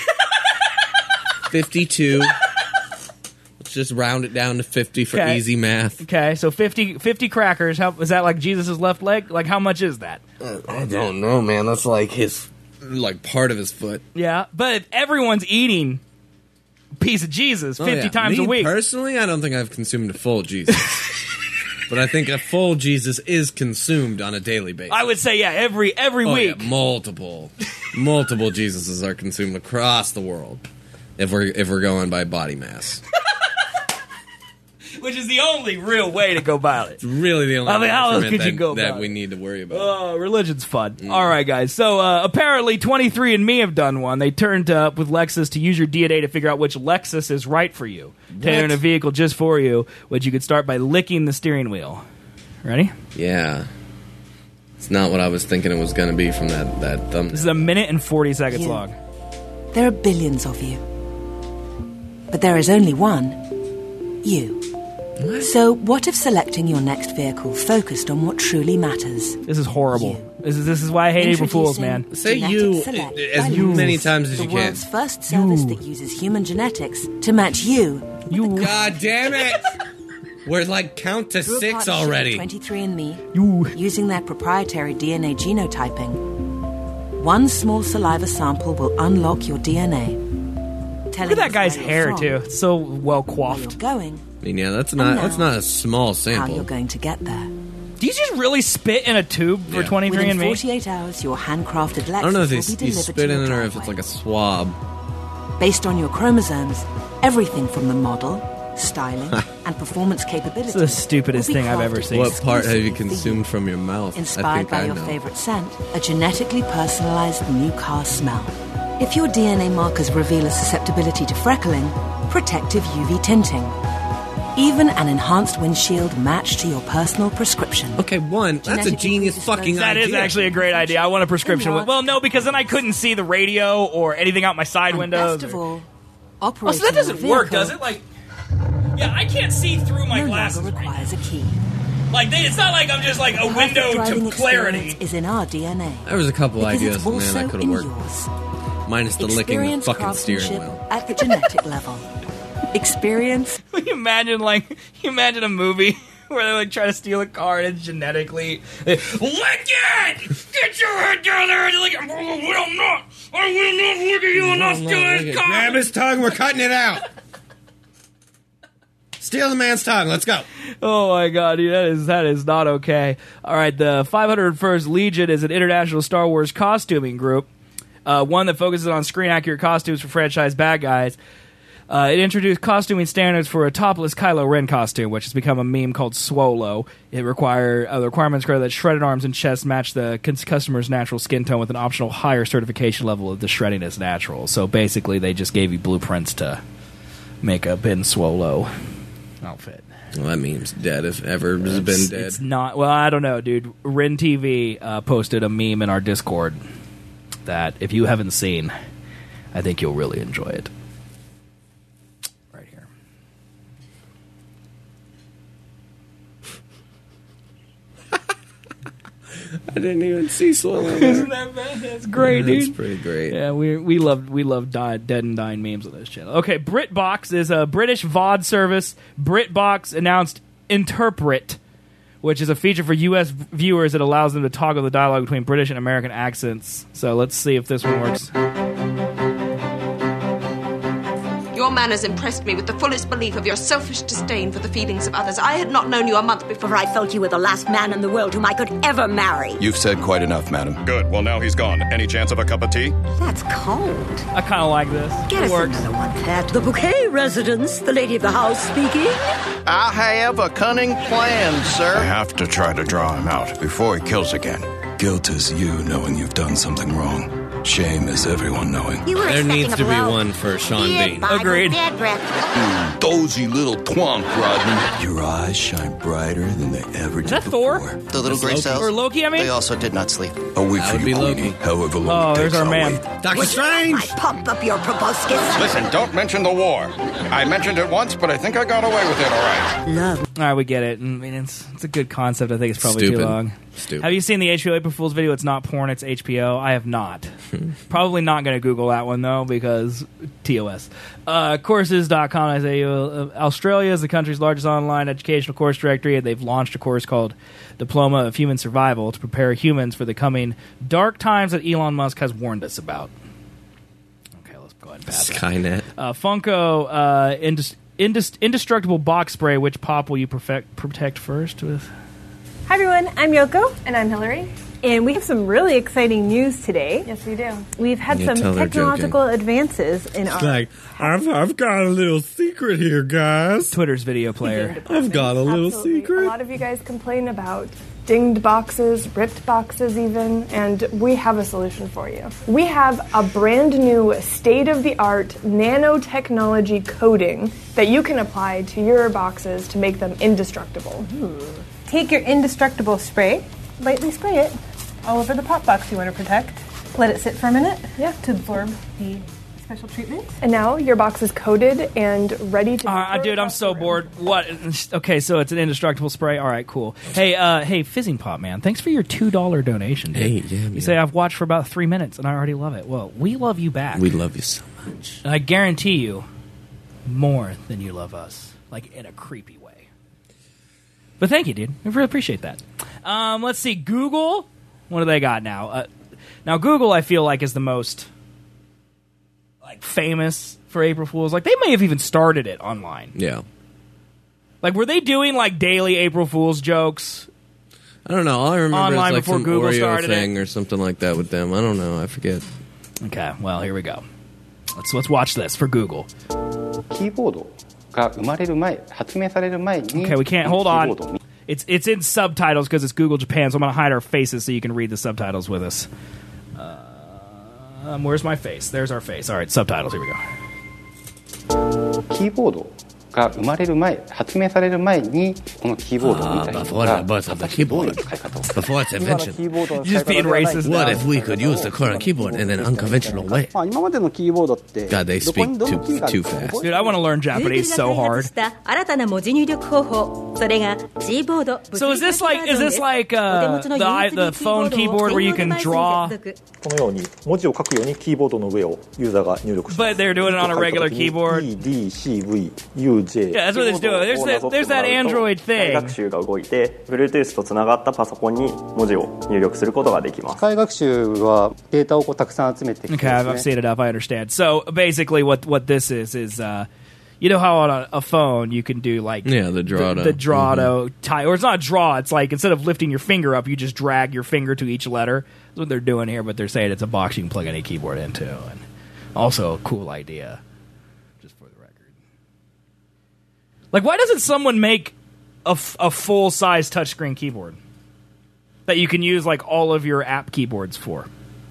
fifty-two. Let's just round it down to fifty for Okay. easy math. Okay, so fifty, fifty crackers. How, is that like Jesus' left leg? Like, how much is that? I don't know, man. That's like his like part of his foot. Yeah, but if everyone's eating a piece of Jesus fifty Oh, yeah. times Me, a week. Personally, I don't think I've consumed a full Jesus. But I think a full Jesus is consumed on a daily basis. I would say, yeah, every every oh, week. Yeah, multiple, multiple Jesuses are consumed across the world. If we're if we're going by body mass, Which is the only real way to go about it. it's really the only I mean, how else measurement could you that, go that about we it? need to worry about. Oh, religion's fun. All right, guys. So uh, apparently twenty-three and me have done one. They turned up with Lexus to use your D N A to figure out which Lexus is right for you. Tailoring a vehicle just for you, which you could start by licking the steering wheel. Ready? Yeah, it's not what I was thinking it was going to be from that that thumbnail. This is a minute and forty seconds You. long. There are billions of you. But there is only one. You. What? So what if selecting your next vehicle focused on what truly matters? This is horrible. You. This is this is why I hate April Fools, man. Introducing Say Genetic you Select as by many Lexus, times as the you can. world's first service You. that uses human genetics to match you. You. God damn it! We're like count to through a six partnership already. with twenty-three and me, You. using their proprietary D N A genotyping. One small saliva sample will unlock your D N A. Look at that guy's hair too. It's so well Where you're coiffed. going, I mean, yeah, that's not now, that's not a small how sample. you're going to get there. Do you just really spit in a tube for Yeah. twenty-three Within and me? forty-eight hours, your handcrafted Lexus I don't know if will he's, be he's delivered spit to in your it or if it's driveway. like a swab. Based on your chromosomes, everything from the model, styling, and performance capabilities. It's the stupidest will be thing I've ever crafted seen. What part have you exclusively for consumed from your mouth? I Inspired think by I your know. favorite scent, a genetically personalized new car smell. If your D N A markers reveal a susceptibility to freckling, protective U V tinting. Even an enhanced windshield matched to your personal prescription. Okay, one, that's a Genetically genius predisposed- fucking That idea. is actually a great idea. I want a prescription with. Well, no, because then I couldn't see the radio or anything out my side And windows. best of or- all, Oh, operating so that doesn't your work, vehicle does it? Like, yeah, I can't see through my no glasses. longer Right now. requires a key. Like, they, it's not like I'm just like a The window perfect driving to clarity. experience is in our D N A. There was a couple Because ideas it's in there also that could have in worked. yours. Minus the licking the Experience fucking steering craftsmanship wheel. at the genetic level. Experience Can you imagine, like, can you imagine a movie where they like try to steal a car and it's genetically lick it, get your head down there and lick it. Oh, I'm not, I will not look at you and not steal his car. Grab his tongue, we're cutting it out. Steal the man's tongue, let's go. Oh my god, dude, that is that is not okay. All right, the five hundred first Legion is an international Star Wars costuming group, uh, one that focuses on screen accurate costumes for franchise bad guys. Uh, it introduced costuming standards for a topless Kylo Ren costume, which has become a meme called Swolo. It require uh, the requirements require that shredded arms and chest match the cons- customer's natural skin tone with an optional higher certification level of the shredding is natural. So basically, they just gave you blueprints to make a Ben Swolo outfit. Well, that meme's dead if ever has been dead. It's not. Well, I don't know, dude. Ren T V uh, posted a meme in our Discord that if you haven't seen, I think you'll really enjoy it. Right here. I didn't even see Swallow. Isn't that bad? That's great, That's dude. pretty great. Yeah, we we love we love die, dead and dying memes on this channel. Okay, BritBox is a British V O D service. BritBox announced Interpret, which is a feature for U S viewers that allows them to toggle the dialogue between British and American accents. So let's see if this one works. Your manners impressed me with the fullest belief of your selfish disdain for the feelings of others. I had not known you a month before I felt you were the last man in the world whom I could ever marry. You've said quite enough, madam. Good. Well, now he's gone. Any chance of a cup of tea? That's cold. I kind of like this. Get It us works. another one, Pat. The bouquet residence, the lady of the house speaking. I have a cunning plan, I sir. have to try to draw him out before he kills again. Guilt is you knowing you've done something wrong. Shame is everyone knowing. You were There expecting needs a to be blow. one for Sean Dead Bean. Bible, Agreed. dead breath. Dozy little twonk, Rodney. Your eyes shine brighter than they ever did Is that Thor? before. The little gray cells. Or Loki, I mean? They also did not sleep. I'll wait That for would you, be Queenie. Loki. However long Oh, it there's takes, our I'll man. wait. Doctor Strange! I pump up your proboscis. Listen, don't mention the war. I mentioned it once, but I think I got away with it all right. Love. All right, we get it. I mean, it's it's a good concept. I think it's probably Stupid. too long. Stupid. Have you seen the H B O April Fool's video? It's not porn, it's H B O. I have not. Probably not going to Google that one, though, because T O S. Uh, courses dot com. I say, uh, Australia is the country's largest online educational course directory, and they've launched a course called Diploma of Human Survival to prepare humans for the coming dark times that Elon Musk has warned us about. Okay, let's go ahead and pass Skynet. Uh, Funko uh, indus- indus- indestructible box spray. Which pop will you perfect- protect first with? Hi everyone, I'm Yoko. And I'm Hillary. And we have some really exciting news today. Yes, we do. We've had You some tell they're technological advances in our... Like, I've, I've got a little secret here, guys. Twitter's video player. I've got a little Absolutely. secret. A lot of you guys complain about dinged boxes, ripped boxes even, and we have a solution for you. We have a brand new state-of-the-art nanotechnology coating that you can apply to your boxes to make them indestructible. Take your indestructible spray, lightly spray it all over the pop box you want to protect. Let it sit for a minute yeah. to absorb the special treatment. And now your box is coated and ready to... Uh, dude, I'm so bored. What? Okay, so it's an indestructible spray. All right, cool. Hey, uh, hey, Fizzing Pop Man, thanks for your two dollar donation, dude. Hey, yeah, You man. say I've watched for about three minutes and I already love it. Well, we love you back. We love you so much. And I guarantee you more than you love us, like in a creepy way. But thank you, dude. I really appreciate that. Um, let's see. Google. What do they got now? Uh, now, Google, I feel like, is the most like famous for April Fools. Like, they may have even started it online. Yeah. Like, were they doing like daily April Fools jokes? I don't know. All I remember Online is like before some Google Oreo started thing it. or something like that with them. I don't know. I forget. Okay, well, here we go. Let's let's watch this for Google. キーボードが生まれる前、発明される前に Okay, we can't hold キーボード on. It's it's in subtitles because it's Google Japan, so I'm going to hide our faces so you can read the subtitles with us. Uh, um, where's my face? There's our face. All right, subtitles. Here we go. キーボードが生まれる前、発明される前にこのキーボードみたいな Ah, の before が the birth of the keyboard. Before its 今の invention. キーボードの Just being racist. What if we could use the current keyboard in an unconventional way? まあ今までのキーボードって God, they どこ speak にどの too, キーがある too か fast. Dude, I want to learn Japanese so hard. した新たな文字入力方法、それが G ボード。 So is this like is this like uh, the i- the phone keyboard where you can draw? このように文字を書くようにキーボードの上をユーザーが入力します。 But they're doing it on a regular keyboard. E D C V U J Yeah, that's what it's doing. There's that, there's that Android 機械 thing. 学習が動いて Bluetooth とつながったパソコンに文字を入力することができます。 機械学習はデータをこうたくさん集めてきて Okay, I've, で I've すね seen it up. I understand. So basically, what what this is is, uh, you know how on a, a phone you can do like Yeah, the draw the, to- the draw to tie, or it's not draw. It's like instead of lifting your finger up, you just drag your finger to each letter. That's what they're doing here. But they're saying it's a box you can plug any keyboard into, and also a cool idea. Just for the record, like why doesn't someone make a, f- a full size touchscreen keyboard that you can use like all of your app keyboards for?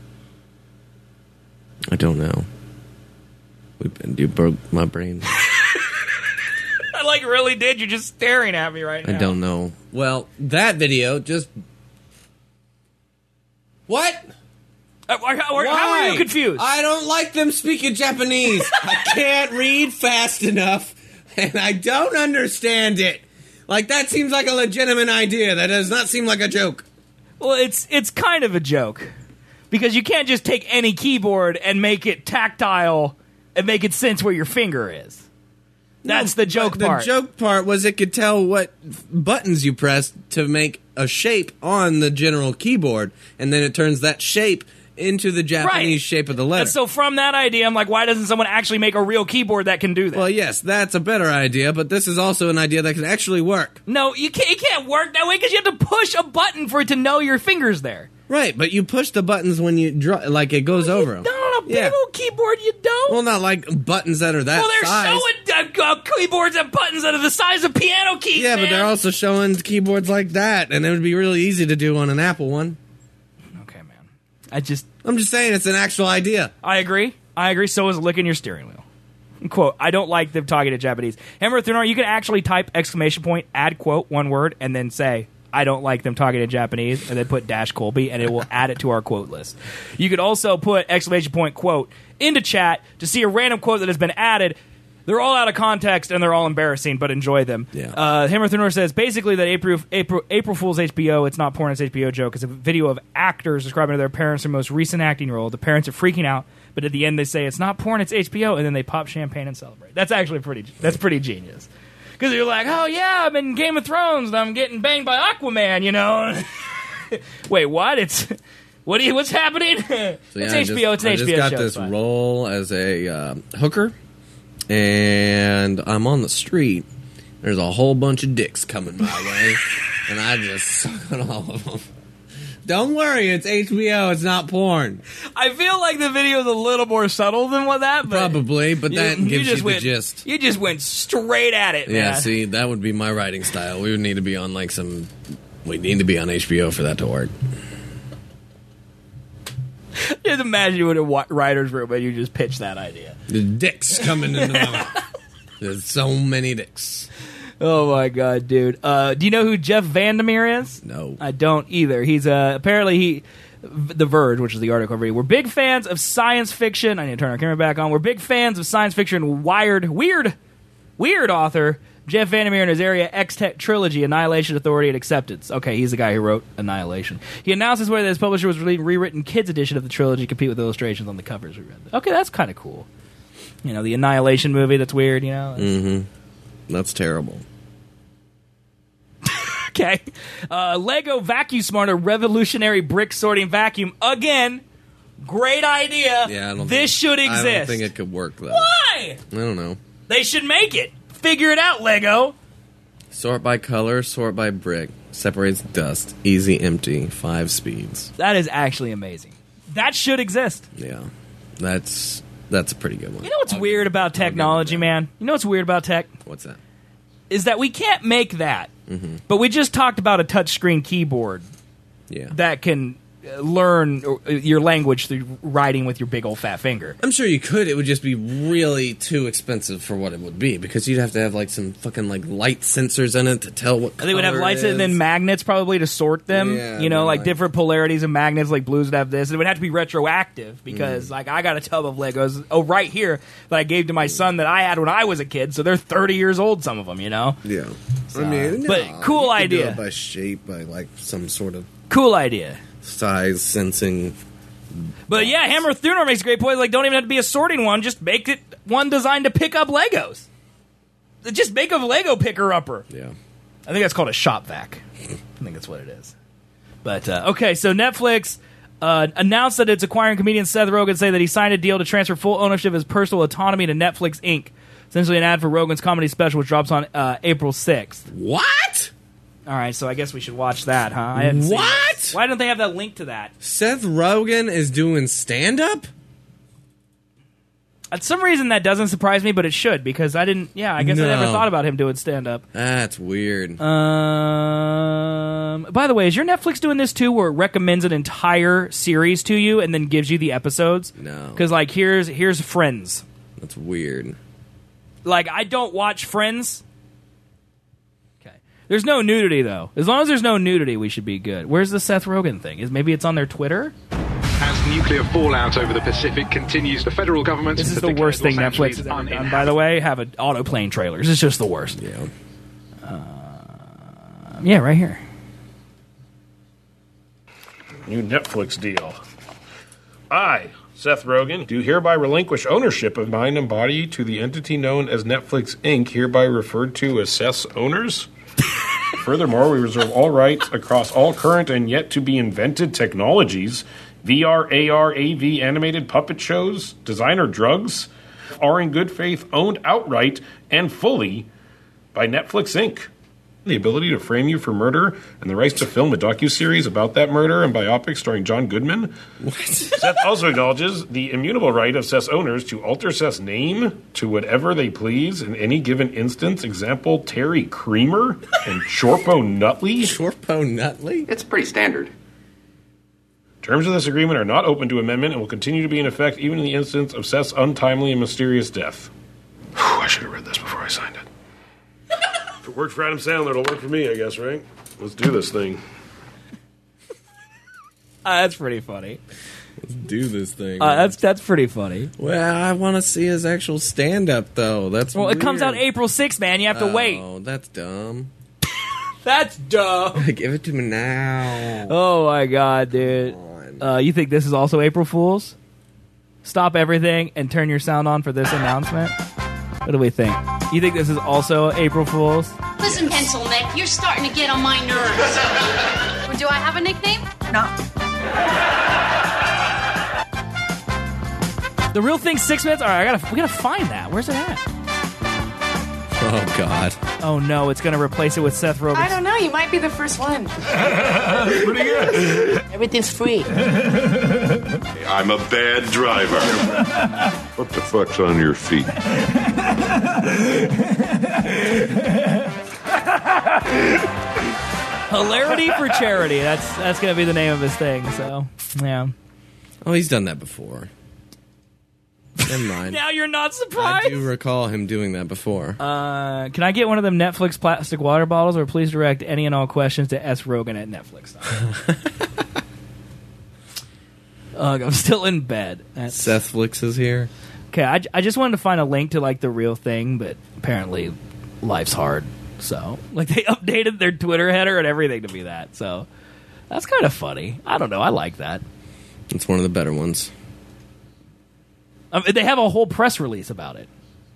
I don't know. We- You broke my brain. I like really did. You're just staring at me right now. I don't know. Well, that video just... What? Uh, why- how, how are you confused? I don't like them speaking Japanese. I can't read fast enough, and I don't understand it. Like, that seems like a legitimate idea. That does not seem like a joke. Well, it's it's kind of a joke because you can't just take any keyboard and make it tactile and make it sense where your finger is. That's No, the joke but part. The joke part was it could tell what buttons you pressed to make a shape on the general keyboard, and then it turns that shape into the Japanese Right. shape of the letter. And so from that idea, I'm like, why doesn't someone actually make a real keyboard that can do that? Well, yes, that's a better idea, but this is also an idea that can actually work. No, you can't. It can't work that way because you have to push a button for it to know your finger's there. Right, but you push the buttons when you draw, like it goes over them. No, on a big old keyboard, you don't. Well, not like buttons that are that well, they're size. showing uh, uh, keyboards and buttons that are the size of piano keys. Yeah, man. but they're also showing keyboards like that, and it would be really easy to do on an Apple one. I just... I'm just saying it's an actual idea. I agree. I agree. So is licking your steering wheel. Quote, I don't like them talking to Japanese. Hammer Thunar, you can actually type exclamation point, add quote, one word, and then say, I don't like them talking to Japanese, and then put dash Colby, and it will add it to our quote list. You could also put exclamation point, quote, into chat to see a random quote that has been added. They're all out of context and they're all embarrassing, but enjoy them. Yeah. Uh, Hammer Thunor says basically that April, April April Fool's H B O, it's not porn, it's H B O joke. It's a video of actors describing to their parents their most recent acting role. The parents are freaking out, but at the end they say it's not porn, it's H B O, and then they pop champagne and celebrate. That's actually pretty. That's pretty genius. Because you're like, oh yeah, I'm in Game of Thrones, and I'm getting banged by Aquaman, you know. Wait, what? It's what? Do you, what's happening? So, yeah, it's I H B O. Just, it's an I H B O just got show. this role as a uh, hooker, and I'm on the street. There's a whole bunch of dicks coming my way, and I just suck on all of them. Don't worry, it's H B O. It's not porn. I feel like the video is a little more subtle than what that. But Probably, but that you, gives you, you the went, gist. You just went straight at it, Yeah, man. see, that would be my writing style. We would need to be on like some. We need to be on H B O for that to work. Just imagine you in a wa- writer's room and you just pitch that idea. The dicks coming into my mouth. There's so many dicks. Oh my god, dude! Uh, do you know who Jeff Vandermeer is? No, I don't either. He's uh, apparently he, The Verge, which is the article I'm reading. We're big fans of science fiction. I need to turn our camera back on. We're big fans of science fiction. Wired, weird, weird author Jeff Vandermeer and his Area X-Tech trilogy, Annihilation, Authority, and Acceptance. Okay, he's the guy who wrote Annihilation. He announces whether his publisher was re- rewritten kids edition of the trilogy, compete with illustrations on the covers. We read. Okay, that's kind of cool. You know, the Annihilation movie. That's weird. You know. Mm-hmm. That's terrible. Okay. Uh, Lego Vacuum Smarter Revolutionary Brick Sorting Vacuum. Again, great idea. Yeah, I don't this think, should exist. I don't think it could work, though. Why? I don't know. They should make it. Figure it out, Lego. Sort by color, sort by brick. Separates dust. Easy empty. Five speeds. That is actually amazing. That should exist. Yeah. That's that's a pretty good one. You know what's I'll weird about technology, man? You know what's weird about tech? What's that? Is that we can't make that. Mm-hmm. But we just talked about a touchscreen keyboard yeah. that can learn your language through writing with your big old fat finger. I'm sure you could. It would just be really too expensive for what it would be because you'd have to have like some fucking like light sensors in it to tell what color they would have lights it is. and then magnets probably to sort them. Yeah, you know, like, like different polarities of magnets. Like blues would have this. It would have to be retroactive because mm. like I got a tub of Legos oh right here that I gave to my son that I had when I was a kid. So they're thirty years old. Some of them, you know. Yeah. So, I mean, but no, cool you idea. Could do it by shape, by like some sort of cool idea. Size sensing. But yeah, Hammer Thunor makes a great point. Like, don't even have to be a sorting one. Just make it one designed to pick up Legos. Just make a Lego picker upper. Yeah. I think that's called a shop vac. I think that's what it is. But uh, okay, so Netflix uh, announced that it's acquiring comedian Seth Rogen, say that he signed a deal to transfer full ownership of his personal autonomy to Netflix Incorporated. Essentially, an ad for Rogen's comedy special, which drops on uh, April sixth. What? All right, so I guess we should watch that, huh? I hadn't what? Seen Why don't they have that link to that? Seth Rogen is doing stand-up? At some reason, that doesn't surprise me, but it should, because I didn't... Yeah, I guess no. I never thought about him doing stand-up. That's weird. Um. By the way, is your Netflix doing this, too, where it recommends an entire series to you and then gives you the episodes? No. Because, like, here's here's Friends. That's weird. Like, I don't watch Friends... There's no nudity, though. As long as there's no nudity, we should be good. Where's the Seth Rogen thing? Is Maybe it's on their Twitter? As nuclear fallout over the Pacific continues, the federal government... This is the worst thing Netflix has ever done, by the way. Have an auto-playing trailers. It's just the worst. Yeah. Uh, yeah, right here. New Netflix deal. I, Seth Rogen, do hereby relinquish ownership of mind and body to the entity known as Netflix Incorporated, hereby referred to as Seth's owners. Furthermore, we reserve all rights across all current and yet to be invented technologies, V R, A R, A V, animated puppet shows, designer drugs, are in good faith owned outright and fully by Netflix Incorporated. The ability to frame you for murder and the rights to film a docuseries about that murder and biopic starring John Goodman. What? Seth also acknowledges the immutable right of Seth's owners to alter Seth's name to whatever they please in any given instance. Example, Terry Creamer and Chorpo Nutley. Chorpo Nutley? It's pretty standard. Terms of this agreement are not open to amendment and will continue to be in effect even in the instance of Seth's untimely and mysterious death. Whew, I should have read this before I signed it. If it worked for Adam Sandler, it'll work for me, I guess, right? Let's do this thing. Uh, that's pretty funny. Let's do this thing. Uh, that's that's pretty funny. Well, I want to see his actual stand-up, though. That's well, weird. It comes out April sixth, man. You have to oh, wait. Oh, that's dumb. That's dumb. Give it to me now. Oh my god, dude. Uh, you think this is also April Fool's? Stop everything and turn your sound on for this announcement. What do we think? You think this is also April Fool's? Listen, Pencil Neck, you're starting to get on my nerves. Well, do I have a nickname? No. The real thing, six minutes. All right, I gotta we gotta find that. Where's it at? Oh God. Oh no, it's gonna replace it with Seth Rogen. I don't know. You might be the first one. Pretty good. Everything's free. I'm a bad driver. What the fuck's on your feet? Hilarity for charity. That's that's gonna be the name of his thing. So yeah. Oh, he's done that before. Never mind. Now you're not surprised? I do recall him doing that before. Uh, can I get one of them Netflix plastic water bottles, or please direct any and all questions to S. Rogen at Netflix? Ugh, I'm still in bed. That's... Seth Flix is here. Okay, I, I just wanted to find a link to like the real thing, but apparently life's hard. So, like, they updated their Twitter header and everything to be that. So, that's kind of funny. I don't know. I like that. It's one of the better ones. Um, they have a whole press release about it.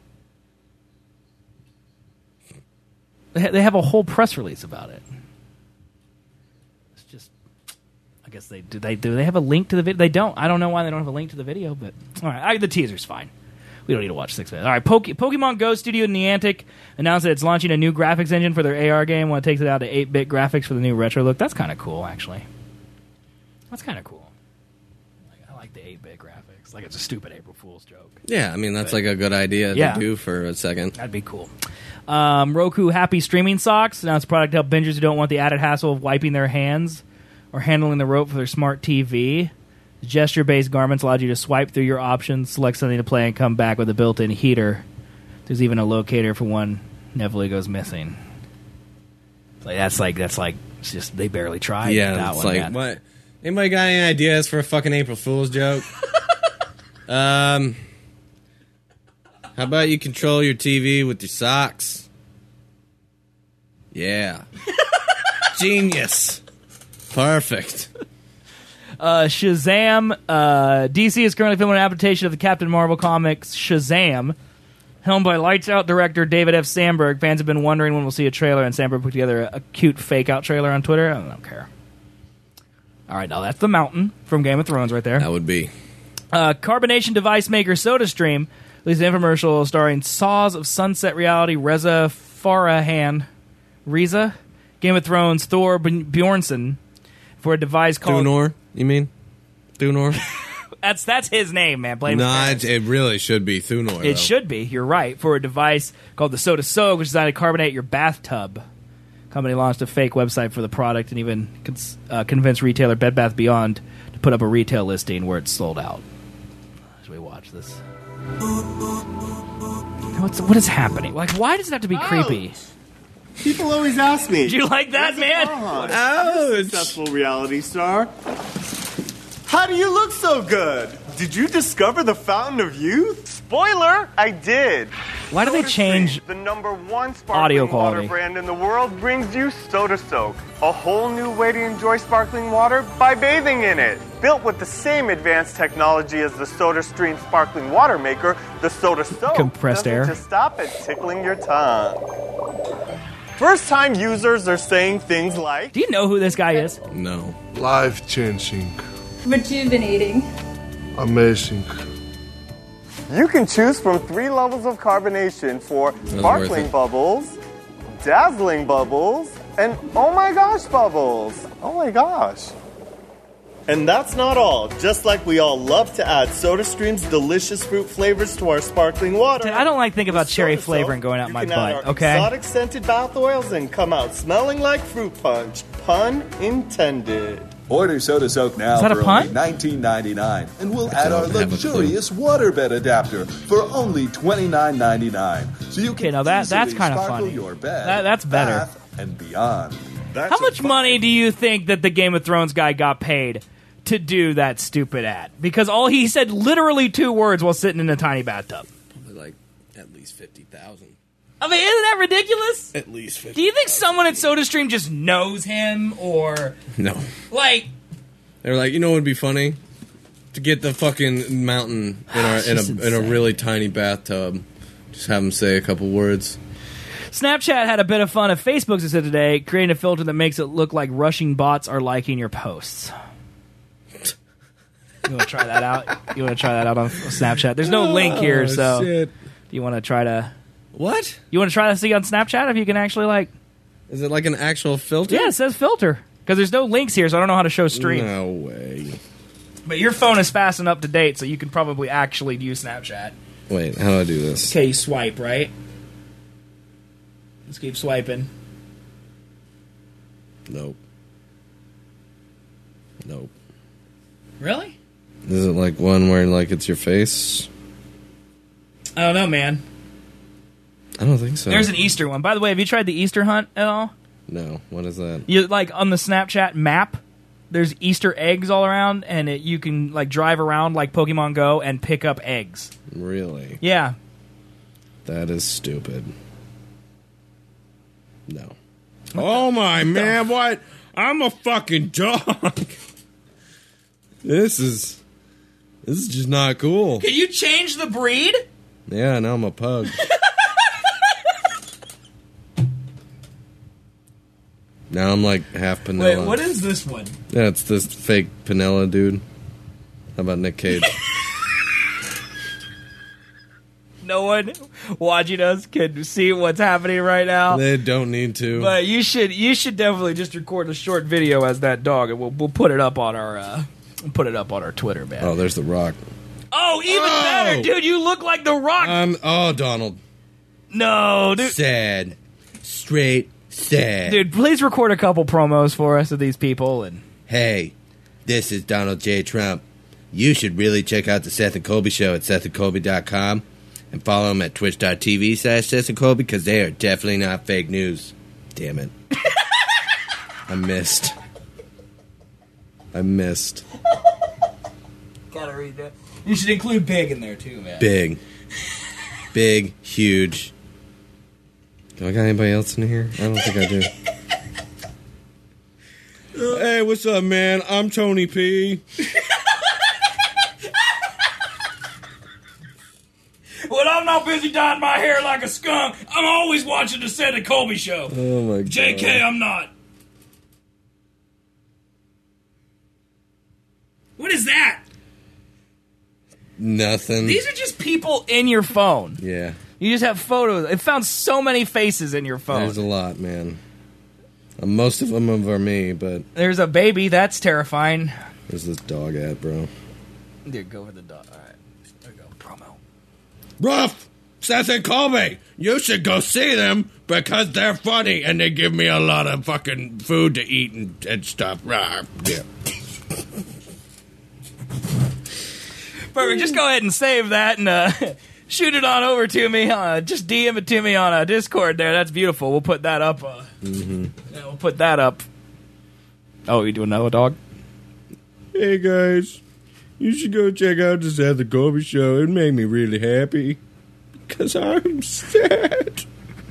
They, ha- they have a whole press release about it. It's just, I guess they do. They do. They have a link to the video. They don't. I don't know why they don't have a link to the video. But all right, I, the teaser's fine. We don't need to watch six minutes. All right, Poke- Pokemon Go Studio Niantic announced that it's launching a new graphics engine for their A R game. When it takes it out to eight-bit graphics for the new retro look. That's kind of cool, actually. That's kind of cool. I like the eight-bit graphics. Like it's a stupid April Fool's joke. Yeah, I mean, that's But- like a good idea Yeah. to do for a second. That'd be cool. Um, Roku Happy Streaming Socks announced a product to help bingers who don't want the added hassle of wiping their hands or handling the rope for their smart T V. The gesture-based garments allowed you to swipe through your options, select something to play, and come back with a built-in heater. There's even a locator for when Neville goes missing. Like that's like that's like it's just they barely tried. Yeah, that it's one, like, man. what? Anybody got any ideas for a fucking April Fool's joke? um, how about you control your T V with your socks? Yeah. Genius. Perfect. Uh, Shazam. Uh, D C is currently filming an adaptation of the Captain Marvel comics Shazam, helmed by Lights Out director David F. Sandberg. Fans have been wondering when we'll see a trailer, and Sandberg put together a, a cute fake-out trailer on Twitter. I don't care. All right, now that's the Mountain from Game of Thrones right there. That would be. Uh, carbonation device maker SodaStream released an infomercial starring Saws of Sunset Reality, Reza Farahan, Reza, Game of Thrones, Thor B- Bjornsson, for a device called... Thunor, you mean? Thunor? That's that's his name, man. Blame no, his it, parents. it really should be Thunor. It though. should be. You're right. For a device called the Soda Soak, which is designed to carbonate your bathtub. Company launched a fake website for the product and even cons- uh, convinced retailer Bed Bath Beyond to put up a retail listing where it's sold out. As we watch this, what's what is happening? Like, why does it have to be creepy? People always ask me. Do you like that, man? Oh, successful reality star. How do you look so good? Did you discover the fountain of youth? Spoiler, I did. Why do they change the number one audio sparkling quality? water brand in the world brings you Soda Soak, a whole new way to enjoy sparkling water by bathing in it. Built with the same advanced technology as the SodaStream sparkling water maker, the Soda Soak Compressed doesn't air. just stop at tickling your tongue. First-time users are saying things like, Do you know who this guy is? No. Life-changing. Rejuvenating. Amazing. You can choose from three levels of carbonation for worth sparkling it. bubbles, dazzling bubbles, and oh my gosh bubbles. Oh my gosh. And that's not all. Just like we all love to add SodaStream's delicious fruit flavors to our sparkling water. I don't like thinking about cherry Soda flavoring Soak, going out you my can add butt. our Okay. exotic scented bath oils and come out smelling like fruit punch. Pun intended. Order Soda Soak now Is that a for pun? only nineteen ninety-nine dollars, and we'll add our don't have a clue. luxurious waterbed adapter for only twenty-nine ninety-nine. So you can Okay, now that that's easily kind of sparkle funny. your bed, That, that's better. bath, and beyond. How much money do you think that the Game of Thrones guy got paid to do that stupid ad because all he said literally two words while sitting in a tiny bathtub. Probably like at least fifty thousand. I mean, isn't that ridiculous? At least fifty. Do you think someone at SodaStream just knows him or No. like? They were like, you know what would be funny? To get the fucking mountain in our in a in a really tiny bathtub. Just have him say a couple words. Snapchat had a bit of fun at Facebook's said today, creating a filter that makes it look like rushing bots are liking your posts. You want to try that out? You want to try that out on Snapchat? There's no link here, so shit. do you want to try to? What? You want to try to see on Snapchat if you can actually like? Is it like an actual filter? Yeah, it says filter because there's no links here, so I don't know how to show stream. No way. But your phone is fast and up to date, so you can probably actually use Snapchat. Wait, how do I do this? Okay, you swipe, right? Let's keep swiping. Nope. Nope. Really? Is it like one where like it's your face? I don't know, man. I don't think so. There's an Easter one. By the way, have you tried the Easter hunt at all? No. What is that? You like on the Snapchat map, there's Easter eggs all around, and it, you can like drive around like Pokemon Go and pick up eggs. Really? Yeah. That is stupid. No. Oh my man, what? I'm a fucking dog. This is this is just not cool. Can you change the breed? Yeah, now I'm a pug. Now I'm like half Pinella. Wait, what is this one? Yeah, it's this fake Pinella dude. How about Nick Cage? No one watching us can see what's happening right now. They don't need to. But you should you should definitely just record a short video as that dog, and we'll we'll put it up on our uh, put it up on our Twitter, man. Oh, there's The Rock. Oh, even Oh! better, dude! You look like The Rock. Um. Oh, Donald. No, dude. Sad. Straight sad. Dude, please record a couple promos for us of these people. And Hey, this is Donald J. Trump. You should really check out the Seth and Colby show at seth and colby dot com and follow them at twitch.tv slash Seth and Colby because they are definitely not fake news. Damn it. I missed. I missed. Gotta read that. You should include Big in there too, man. Big. Big, huge. Do I got anybody else in here? I don't think I do. Hey, what's up, man? I'm Tony P. When I'm not busy dyeing my hair like a skunk, I'm always watching the Seth and Colby show. Oh, my God. J K, I'm not. What is that? Nothing. These are just people in your phone. Yeah. You just have photos. It found so many faces in your phone. There's a lot, man. Uh, most of them are me, but There's a baby. That's terrifying. where's this dog at, bro? Dude, go with the dog. All right. There we go. Promo. Ruff! Seth and Colby! You should go see them because they're funny and they give me a lot of fucking food to eat and, and stuff. Rah. Yeah. Perfect. Just go ahead and save that and uh, shoot it on over to me. Uh, just D M it to me on uh, Discord there. That's beautiful. We'll put that up. Uh, Mm-hmm. yeah, we'll put that up. Oh, you doing another dog? Hey, guys. You should go check out the Seth and Colby show. It made me really happy because I'm sad.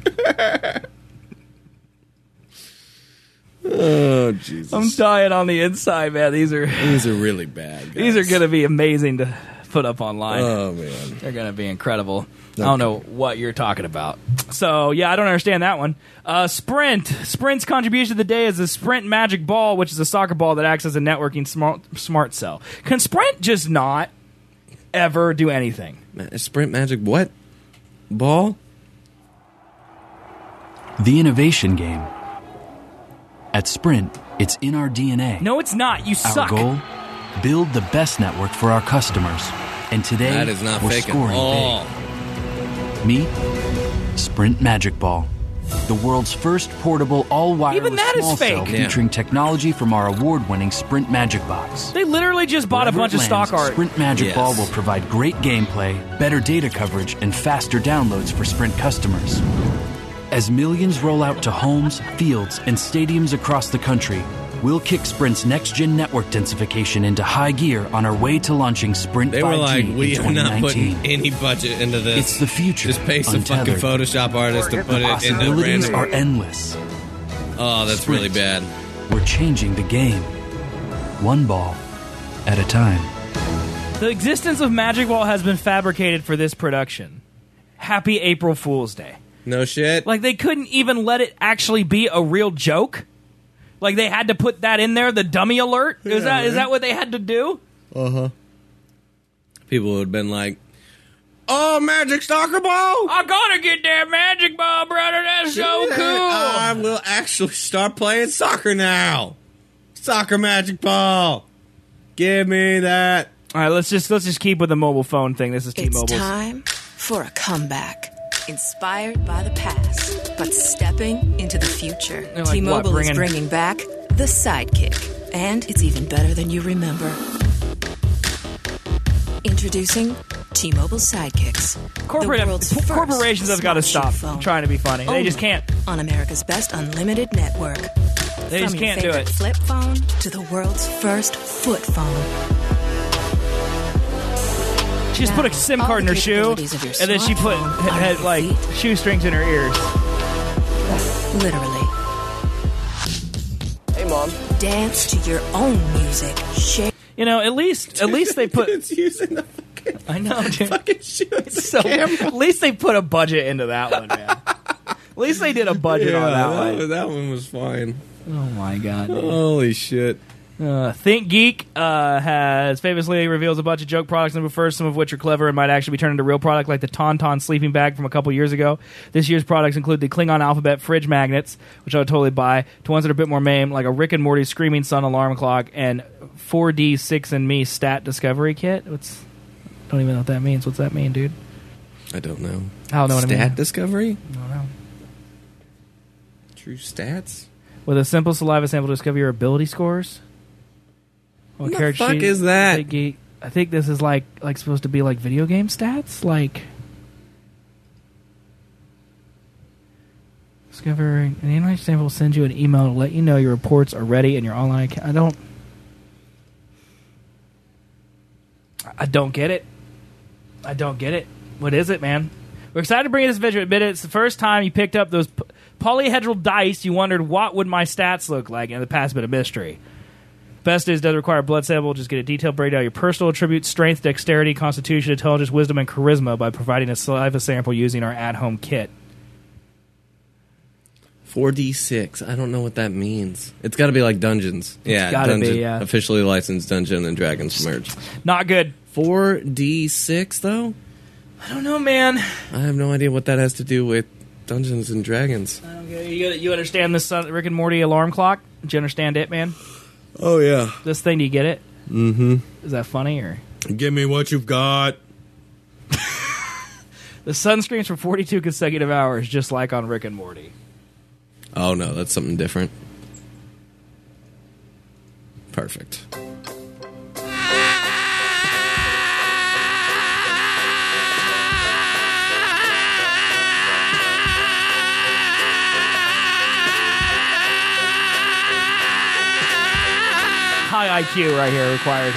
Oh, Jesus. I'm dying on the inside, man. These are These are really bad, guys. these are going to be amazing to put up online. Oh, man. They're going to be incredible. I don't know what you're talking about. So, yeah, I don't understand that one. Uh, Sprint. Sprint's contribution of the day is the Sprint Magic Ball, which is a soccer ball that acts as a networking smart, smart cell. Can Sprint just not ever do anything? Ma- Sprint Magic what? Ball? The innovation game. At Sprint, it's in our D N A. No, it's not. You Our suck. goal? Build the best network for our customers. And today, That is not we're fake at scoring all. big. Meet Sprint Magic Ball, the world's first portable all-wireless Even that is small cell fake. featuring technology from our award-winning Sprint Magic Box. They literally just bought a Wherever bunch it of stock lands, art. Sprint Magic Yes. Ball will provide great gameplay, better data coverage, and faster downloads for Sprint customers. As millions roll out to homes, fields, and stadiums across the country, We'll kick Sprint's next-gen network densification into high gear on our way to launching Sprint They five G were like, we in are twenty not nineteen. putting any budget into this. It's the future. Just pay some untethered. fucking Photoshop artist to put The it in the possibilities random. are endless. Oh, that's Sprint. really bad. We're changing the game. One ball at a time. The existence of Magic Ball has been fabricated for this production. Happy April Fool's Day. No shit. Like, they couldn't even let it actually be a real joke? Like, they had to put that in there, the dummy alert? Is Yeah, that is man. that what they had to do? Uh-huh. People would have been like, oh, Magic Soccer Ball! I gotta get that Magic Ball, brother. That's so Yeah, cool. I will actually start playing soccer now. Soccer Magic Ball. Give me that. All right, let's just let's just keep with the mobile phone thing. This is It's T-Mobile's. time for a comeback. Inspired by the past, but stepping into the future. They're like, T-Mobile what, is bringing- bringing back the Sidekick. And it's even better than you remember. Introducing T-Mobile Sidekicks. Corporate- the world's first corporations have got to smart stop phone. trying to be funny. They just can't. On America's best unlimited network. They just From your can't do favorite it. flip phone to the world's first foot phone. She just put a SIM card in her shoe, and capabilities of your then she put smartphone had, are had at like your shoestrings in her ears. Literally. Hey, Mom. Dance to your own music. Shake. You know, at least at least they put. It's using the fucking, I know, dude. fucking shoes. So at least they put a budget into that one, man. At least they did a budget Yeah, on that, that, one. was- that one was fine. Oh my god. dude. Holy shit. Uh, Think Geek uh, has famously reveals a bunch of joke products number first, some of which are clever and might actually be turned into real product, like the Tauntaun sleeping bag from a couple years ago. This year's products include the Klingon alphabet fridge magnets, which I would totally buy, to ones that are a bit more maimed, like a Rick and Morty Screaming Sun alarm clock and four D six and Me stat discovery kit. What's don't even know what that means. What's that mean, dude? I don't know. I don't know what I Stat mean. discovery? I don't know. True stats? With a simple saliva sample to discover your ability scores. What the character fuck sheet- is that? Think Geek- I think this is like like supposed to be like video game stats, like discover an analyze sample will send you an email to let you know your reports are ready and your online account. I don't, I don't get it. I don't get it. What is it, man? We're excited to bring you this video. Admit it, it's the first time you picked up those p- polyhedral dice. You wondered what would my stats look like, and the past bit of mystery. Best is does require a blood sample. Just get a detailed breakdown of your personal attributes, strength, dexterity, constitution, intelligence, wisdom, and charisma by providing a saliva sample using our at-home kit. four D six. I don't know what that means. It's got to be like Dungeons. Yeah, gotta be, Dungeon, yeah. officially licensed Dungeon and Dragons merge. Not good. four D six, though? I don't know, man. I have no idea what that has to do with Dungeons and Dragons. I don't get it. You, you understand this uh, Rick and Morty alarm clock? Do you understand it, man? Oh, yeah. This thing, do you get it? Mm-hmm. Is that funny, or? Give me what you've got. The sun screams for forty-two consecutive hours, just like on Rick and Morty. Oh, no, that's something different. Perfect. High I Q right here required.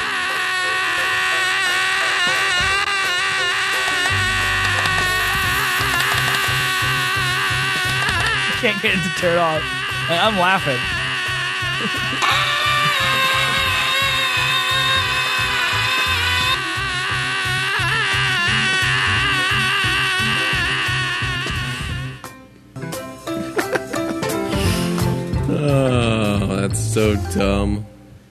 Can't get it to turn off. I'm laughing. Oh, that's so dumb.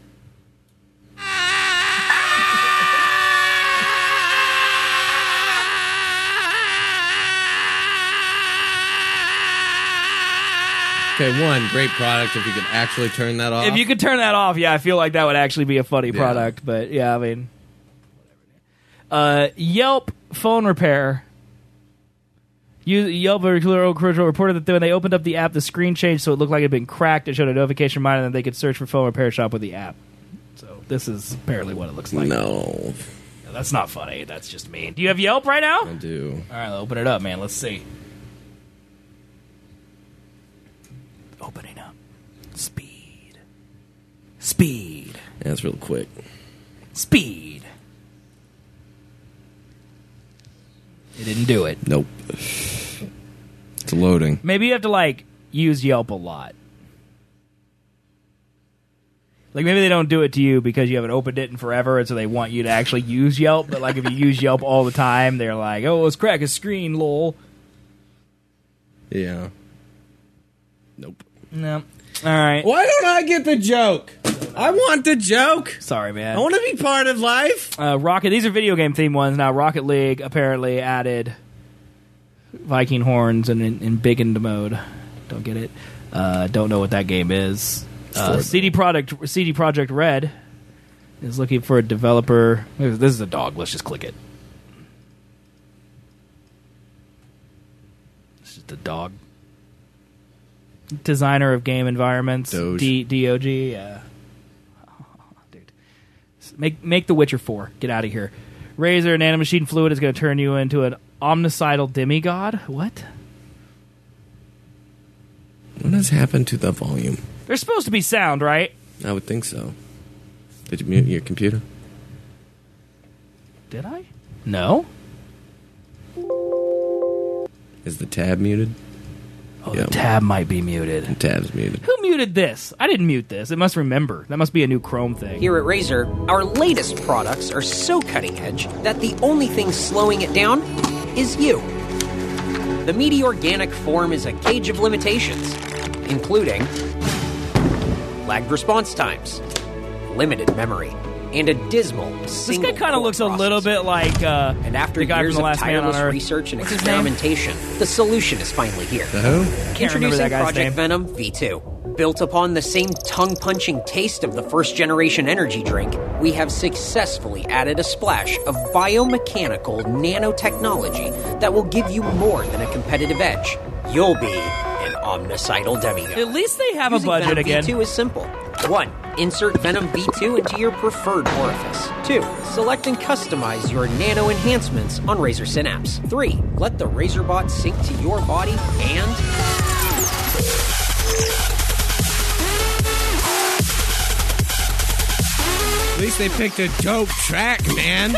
Okay, one, great product if you could actually turn that off. If you could turn that off, yeah, I feel like that would actually be a funny Yeah. product. But yeah, I mean, uh, Yelp phone repair. You, Yelp reported that when they opened up the app, the screen changed so it looked like it had been cracked. It showed a notification reminder that they could search for phone repair shop with the app. So this is apparently what it looks like. No. No, that's not funny. That's just mean. Do you have Yelp right now? I do. All right, open it up, man. Let's see. Opening up. Speed. Speed. Yeah, it's real quick. Speed. It didn't do it. Nope. It's loading. Maybe you have to, like, use Yelp a lot. Like, maybe they don't do it to you because you haven't opened it in forever, and so they want you to actually use Yelp. But, like, if you use Yelp all the time, they're like, oh, let's crack a screen, lol. Yeah. Nope. No. All right. Why don't I get the joke? I want the joke. Sorry, man. I want to be part of life. Uh, Rocket. These are video game themed ones. Now, Rocket League apparently added Viking horns in, in, in big into mode. Don't get it. Uh, don't know what that game is. Uh, C D Projekt C D Projekt Red is looking for a developer. This is a dog. Let's just click it. It's just a dog. Designer of game environments. Doge. D D O G. Yeah. Oh, dude, make make The Witcher four. Get out of here. Razer nanomachine fluid is going to turn you into an omnicidal demigod. What? What has happened to the volume? There's supposed to be sound, right? I would think so. Did you mute your computer? Did I? No. Is the tab muted? Oh, yep. The tab might be muted. The tab's muted. Who muted this? I didn't mute this. It must remember. That must be a new Chrome thing. Here at Razer, our latest products are so cutting edge that the only thing slowing it down is you. The Meaty Organic form is a cage of limitations, including lagged response times, limited memory, and a dismal This guy kind of looks a little bit like uh, and after the guy years from The of Last Man on tireless Earth. research and What's his experimentation, the solution is finally here. The who? Can't remember Introducing that guy's Project name. Venom V two. Built upon the same tongue-punching taste of the first-generation energy drink, we have successfully added a splash of biomechanical nanotechnology that will give you more than a competitive edge. You'll be an omnicidal demigod. At least they have a Using budget Venom again. V two is simple. One, insert Venom V two into your preferred orifice. Two, select and customize your nano enhancements on Razer Synapse. Three, let the RazorBot sync to your body and... At least they picked a dope track, man.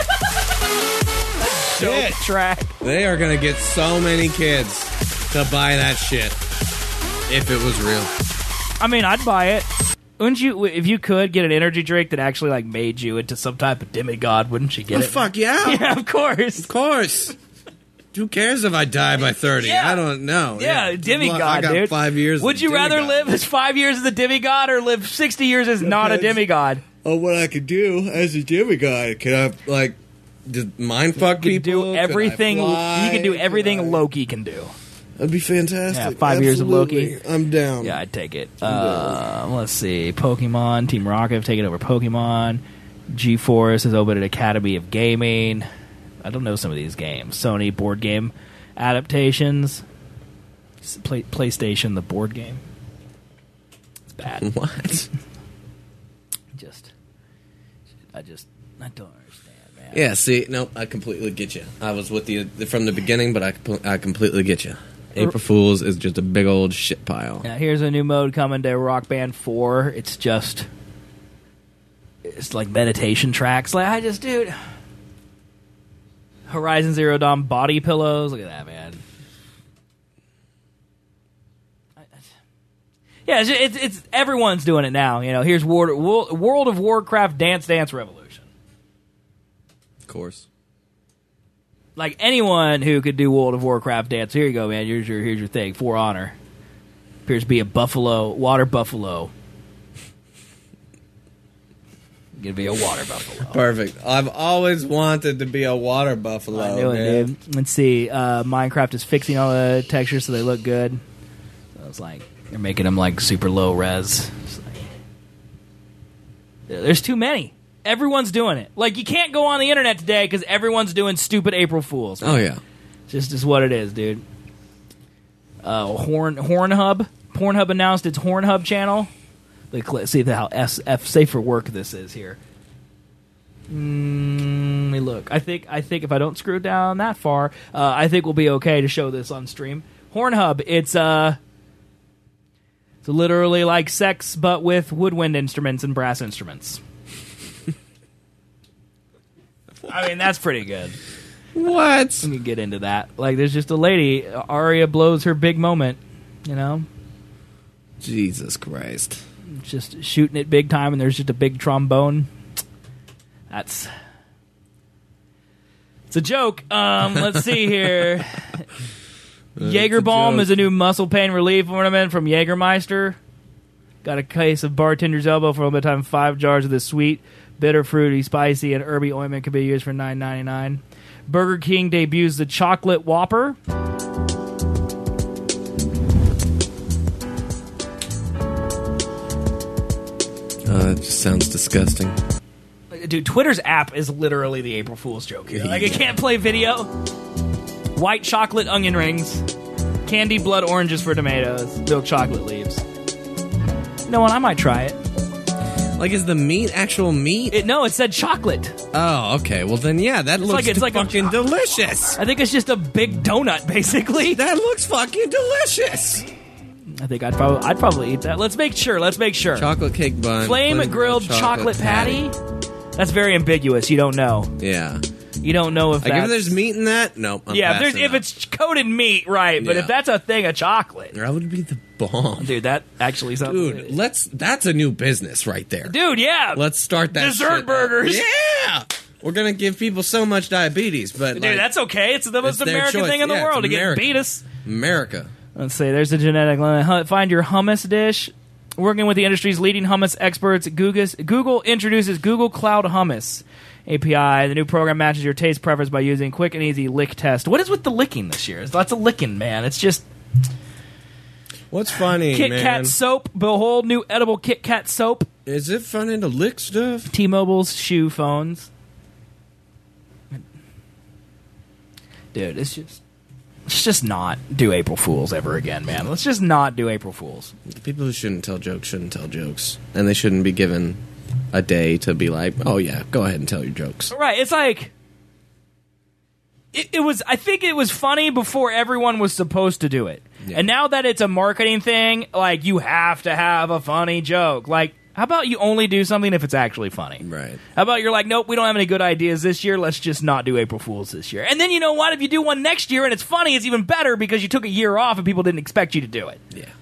Dope track. They are going to get so many kids to buy that shit if it was real. I mean, I'd buy it. Wouldn't you, if you could get an energy drink that actually like made you into some type of demigod, wouldn't you get Oh, it? fuck yeah. Yeah, of course. Of course. Who cares if I die by thirty? Yeah. I don't know. Yeah, demigod, I got dude. five years. Would as a you rather demigod. live as five years as a demigod or live sixty years as not a Depends. demigod? Oh, what I could do as a demigod? Can I like just mind fuck You could people? do Can I everything. fly? You could do Can everything I- Loki can do. That'd be fantastic. Yeah, five years of Absolutely. Loki. I'm down. Yeah, I'd take it. Uh, let's see. Pokemon. Team Rocket have taken over Pokemon. G-Force has opened an Academy of Gaming. I don't know some of these games. Sony board game adaptations. S- Play, PlayStation, the board game. It's bad. What? Just, I just, I don't understand, man. Yeah, see, no, I completely get you. I was with you from the beginning, but I, comp- I completely get you. April Fool's is just a big old shit pile. Now, here's a new mode coming to Rock Band four. It's just, it's like meditation tracks. Like, I just, dude, Horizon Zero Dawn body pillows. Look at that, man. I- I- Yeah, it's, it's, it's everyone's doing it now. You know, here's World, World of Warcraft Dance Dance Revolution. Of course. Like anyone who could do World of Warcraft dance, here you go, man. Here's your here's your thing. For Honor appears to be a buffalo, water buffalo. Gonna be a water buffalo. Perfect. I've always wanted to be a water buffalo. I knew it, man. dude. Let's see. Uh, Minecraft is fixing all the textures so they look good. So it's like they're making them like super low res. It's like, there's too many. Everyone's doing it. Like, you can't go on the internet today because everyone's doing stupid April Fools. Oh, yeah. Just is what it is, dude. Uh, Horn Hornhub. Pornhub announced its Hornhub channel. Let's see how S F safe for work this is here. Mm, let me look. I think I think if I don't screw it down that far, uh, I think we'll be okay to show this on stream. Hornhub. It's uh, It's literally like sex, but with woodwind instruments and brass instruments. I mean, that's pretty good. What? We can get into that. Like, there's just a lady, Arya blows her big moment, you know? Jesus Christ. Just shooting it big time, and there's just a big trombone. That's... It's a joke. Um, let's see here. Jagerbalm is a new muscle pain relief ornament from Jägermeister. Got a case of bartender's elbow for a limited time. Five jars of this sweet, bitter, fruity, spicy, and herby ointment can be used for nine ninety-nine. Burger King debuts the Chocolate Whopper. Uh, it just sounds disgusting. Dude, Twitter's app is literally the April Fool's joke. You know? Like, it can't play video. White chocolate onion rings. Candy blood oranges for tomatoes. Milk chocolate leaves. You know what? I might try it. Like, is the meat actual meat? It, no, it said chocolate. Oh, okay. Well, then, yeah, that It's looks like, it's like fucking a, delicious. I think it's just a big donut, basically. That looks fucking delicious. I think I'd probably I'd probably eat that. Let's make sure. Let's make sure. Chocolate cake bun. Flame grilled chocolate, chocolate patty. patty. That's very ambiguous. You don't know. Yeah. You don't know if like that's... if there's meat in that. Nope. I'm yeah. If, there's, passing if up. it's coated meat, right? But Yeah. if that's a thing of chocolate, that would be the bomb, dude. That actually sounds. Dude, good. let's. That's a new business right there, dude. Yeah. Let's start that dessert shit burgers. Up. Yeah. We're gonna give people so much diabetes, but dude, like, that's okay. It's the most it's their American choice. thing in the Yeah, world it's to get America. beatus. America. Let's see. There's a genetic limit. Hu- Find your hummus dish. Working with the industry's leading hummus experts, Google, Google introduces Google Cloud Hummus A P I. The new program matches your taste preference by using quick and easy lick test. What is with the licking this year? There's lots of licking, man. It's just... What's funny, Kit man? Kat soap. Behold, new edible Kit Kat soap. Is it funny to lick stuff? T-Mobile's shoe phones. Dude, it's just... Let's just not do April Fools ever again, man. Let's just not do April Fools. The people who shouldn't tell jokes shouldn't tell jokes. And they shouldn't be given a day to be like, oh yeah, go ahead and tell your jokes. Right, it's like... It, it was. I think it was funny before everyone was supposed to do it. Yeah. And now that it's a marketing thing, like, you have to have a funny joke. Like, how about you only do something if it's actually funny? Right. How about you're like, nope, we don't have any good ideas this year. Let's just not do April Fools this year. And then, you know what? If you do one next year and it's funny, it's even better because you took a year off and people didn't expect you to do it. Yeah.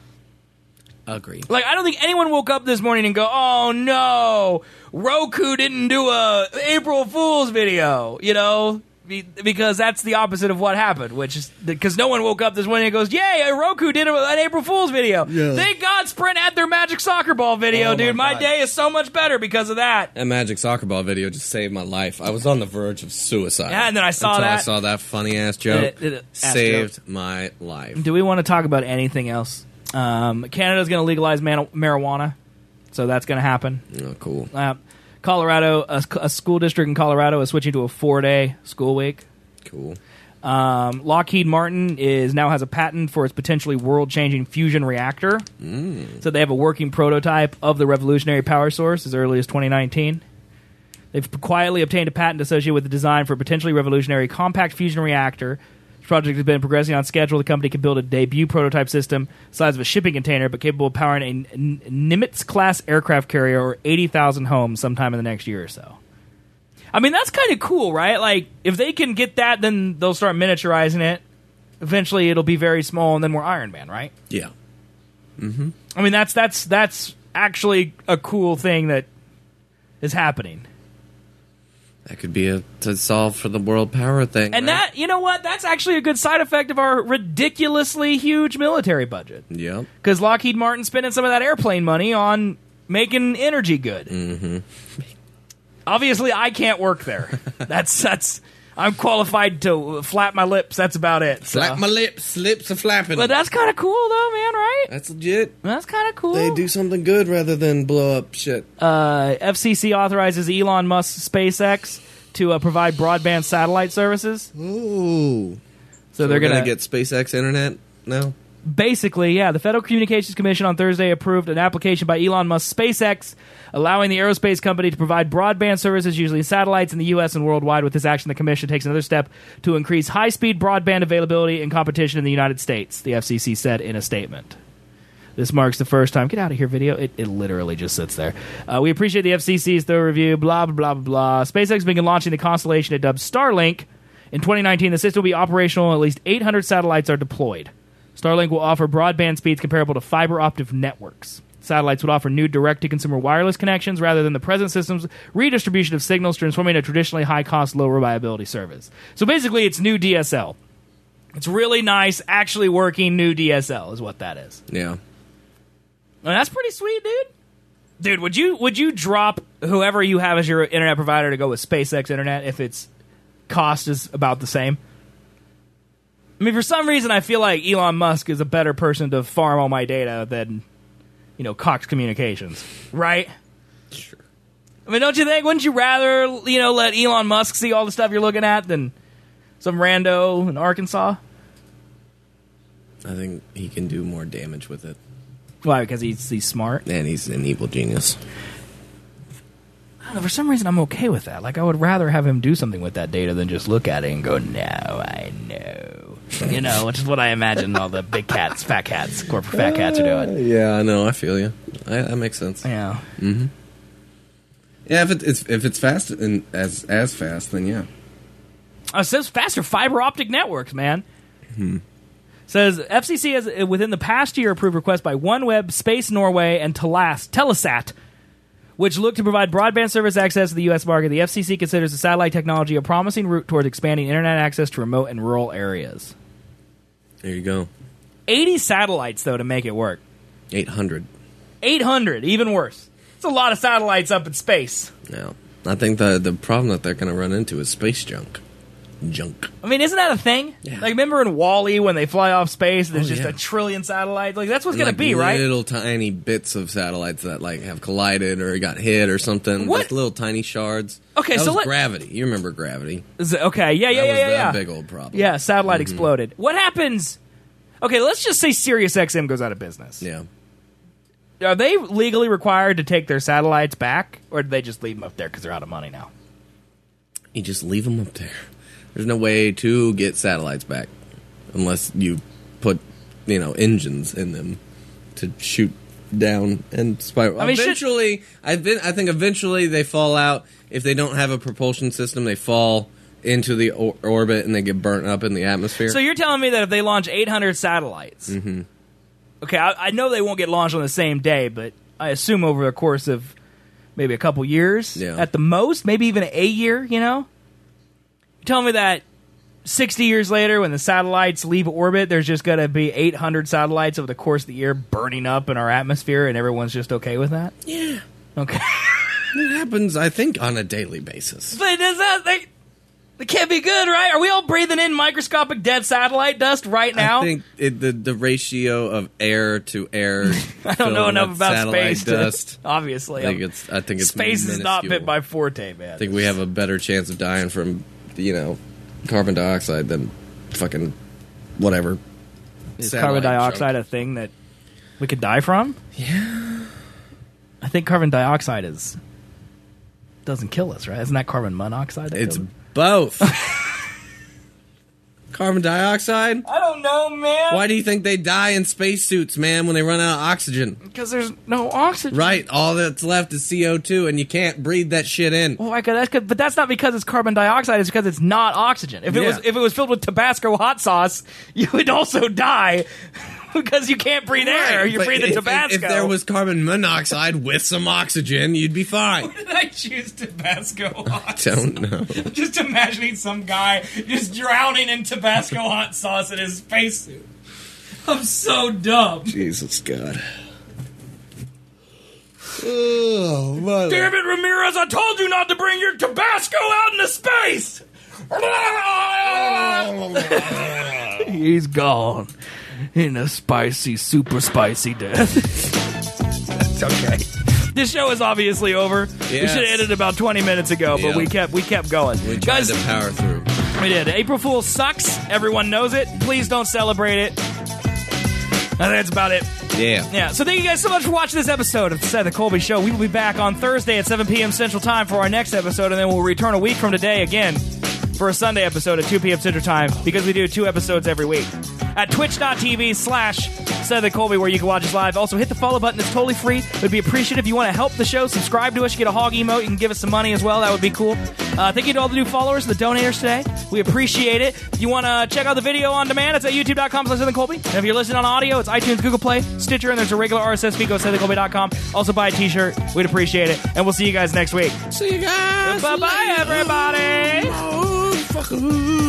Agreed. Like, I don't think anyone woke up this morning and go, oh, no, Roku didn't do a April Fool's video, you know? Be- because that's the opposite of what happened, which is because no one woke up this morning and goes, yay, Roku did a, an April Fool's video. Yeah. Thank God Sprint had their Magic Soccer Ball video, Oh, dude. my My, God. day is so much better because of that. That Magic Soccer Ball video just saved my life. I was on the verge of suicide. Yeah, and then I saw until that. I saw that funny ass joke. Uh, uh, ass saved joke. my life. Do we want to talk about anything else? Um, Canada's going to legalize man- marijuana, so that's going to happen. Oh, cool. Uh, Colorado, a, a school district in Colorado is switching to a four-day school week. Cool. Um, Lockheed Martin is now has a patent for its potentially world-changing fusion reactor. Mm. So they have a working prototype of the revolutionary power source as early as twenty nineteen. They've quietly obtained a patent associated with the design for a potentially revolutionary compact fusion reactor. This project has been progressing on schedule. The company can build a debut prototype system size of a shipping container, but capable of powering a N- Nimitz-class aircraft carrier or eighty thousand homes sometime in the next year or so. I mean, that's kind of cool, right? Like, if they can get that, then they'll start miniaturizing it. Eventually, it'll be very small, and then we're Iron Man, right? Yeah. Mm-hmm. I mean, that's that's that's actually a cool thing that is happening. That could be a to solve for the world power thing. And right? that, you know what? That's actually a good side effect of our ridiculously huge military budget. Yep. Because Lockheed Martin's spending some of that airplane money on making energy good. Mm-hmm. Obviously, I can't work there. That's that's. I'm qualified to flap my lips. That's about it. So. Flap my lips. Lips are flapping. But that's kind of cool, though, man. Right? That's legit. That's kind of cool. They do something good rather than blow up shit. Uh, F C C authorizes Elon Musk's SpaceX to uh, provide broadband satellite services. Ooh. So, So they're we're gonna, gonna get SpaceX internet now. Basically, yeah. The Federal Communications Commission on Thursday approved an application by Elon Musk's SpaceX allowing the aerospace company to provide broadband services, usually satellites, in the U S and worldwide. With this action, the commission takes another step to increase high-speed broadband availability and competition in the United States, the F C C said in a statement. This marks the first time. Get out of here, video. It, it literally just sits there. Uh, we appreciate the F C C's thorough review. Blah, blah, blah, blah. SpaceX began launching the constellation it dubbed Starlink. In twenty nineteen, the system will be operational and at least eight hundred satellites are deployed. Starlink will offer broadband speeds comparable to fiber optic networks. Satellites would offer new direct-to-consumer wireless connections rather than the present system's redistribution of signals, transforming a traditionally high-cost, low-reliability service. So basically, it's new D S L. It's really nice, actually working new D S L is what that is. Yeah. And that's pretty sweet, dude. Dude, would you would you drop whoever you have as your internet provider to go with SpaceX Internet if its cost is about the same? I mean, for some reason, I feel like Elon Musk is a better person to farm all my data than, you know, Cox Communications, right? Sure. I mean, don't you think? Wouldn't you rather, you know, let Elon Musk see all the stuff you're looking at than some rando in Arkansas? I think he can do more damage with it. Why? Because he's he's smart? And he's an evil genius. I don't know, for some reason, I'm okay with that. Like, I would rather have him do something with that data than just look at it and go, no, I know. You know, which is what I imagine all the big cats, fat cats, corporate fat cats are doing. Yeah, I know. I feel you. I, that makes sense. Yeah. Mm-hmm. Yeah, if, it, it's, if it's fast and as as fast, then yeah. Oh, it says faster fiber optic networks, man. Hmm. Says F C C has, within the past year, approved requests by OneWeb, Space Norway, and Telas, Telesat, which look to provide broadband service access to the U S market. The F C C considers the satellite technology a promising route towards expanding internet access to remote and rural areas. There you go. eighty satellites, though, to make it work. eight hundred. eight hundred, even worse. It's a lot of satellites up in space. No. I think the, the problem that they're going to run into is space junk. Junk. I mean, isn't that a thing? Yeah. Like, remember in WALL-E when they fly off space, there's oh, just yeah. a trillion satellites? Like, that's what's going like to be, right? Little tiny bits of satellites that, like, have collided or got hit or something. What? Like little tiny shards. Okay, that so was let- Gravity. You remember Gravity. Is it, okay, yeah, yeah, that yeah, was yeah, that yeah. big old problem. Yeah, satellite Mm-hmm. exploded. What happens... Okay, let's just say SiriusXM goes out of business. Yeah. Are they legally required to take their satellites back, or do they just leave them up there because they're out of money now? You just leave them up there. There's no way to get satellites back unless you put, you know, engines in them to shoot down and spiral. I mean, eventually, I, th- I think eventually they fall out. If they don't have a propulsion system, they fall into the or- orbit and they get burnt up in the atmosphere. So you're telling me that if they launch eight hundred satellites... Mm-hmm. Okay, I, I know they won't get launched on the same day, but I assume over the course of maybe a couple years, Yeah. at the most, maybe even a year, you know? You're telling me that sixty years later, when the satellites leave orbit, there's just going to be eight hundred satellites over the course of the year burning up in our atmosphere, and everyone's just okay with that? Yeah. Okay. It happens, I think, on a daily basis. But does that... They, It can't be good, right? Are we all breathing in microscopic dead satellite dust right now? I think it, the the ratio of air to air. I don't know enough about satellite space. to- dust. obviously, I think it's. I think it's space is not minuscule. bit my forte, man. I think we have a better chance of dying from, you know, carbon dioxide than fucking whatever. Is satellite carbon dioxide junk. a thing that we could die from? Yeah. I think carbon dioxide is doesn't kill us, right? Isn't that carbon monoxide? that It's kills us? both. Carbon dioxide? I don't know, man. Why do you think they die in spacesuits, man, when they run out of oxygen? Because there's no oxygen. Right. All that's left is C O two, and you can't breathe that shit in. Oh my god, that's good. But that's not because it's carbon dioxide. It's because it's not oxygen. If it Yeah. was, if it was filled with Tabasco hot sauce, you would also die because you can't breathe air. Right, You but breathe the if, Tabasco. If there was carbon monoxide with some oxygen, you'd be fine. Did I choose Tabasco hot I don't know. sauce? Just imagining some guy just drowning in Tabasco hot sauce in his spacesuit. I'm so dumb. Jesus God. Oh, mother. Damn it, Ramirez! I told you not to bring your Tabasco out into space. He's gone in a spicy, super spicy death. It's okay. This show is obviously over. We Yes. should have ended about twenty minutes ago, but Yeah. we kept we kept going. We tried Guys, to power through. we did. April Fool sucks. Everyone knows it. Please don't celebrate it. I think that's about it. Yeah. Yeah, so thank you guys so much for watching this episode of the Seth and Colby Show. We will be back on Thursday at seven p.m. Central Time for our next episode, and then we'll return a week from today again for a Sunday episode at two p.m. Central Time because we do two episodes every week. at twitch.tv slash Seth Colby, where you can watch us live. Also, hit the follow button. It's totally free. It would be appreciated if you want to help the show. Subscribe to us. You get a hog emote. You can give us some money as well. That would be cool. Uh, thank you to all the new followers, the donators today. We appreciate it. If you want to check out the video on demand, it's at youtube.com slash Seth Colby. And if you're listening on audio, it's iTunes, Google Play, Stitcher, and there's a regular R S S feed. Go Seth Colby dot com. Also buy a t-shirt. We'd appreciate it. And we'll see you guys next week. See you guys. Bye-bye, everybody. Oh, fuck.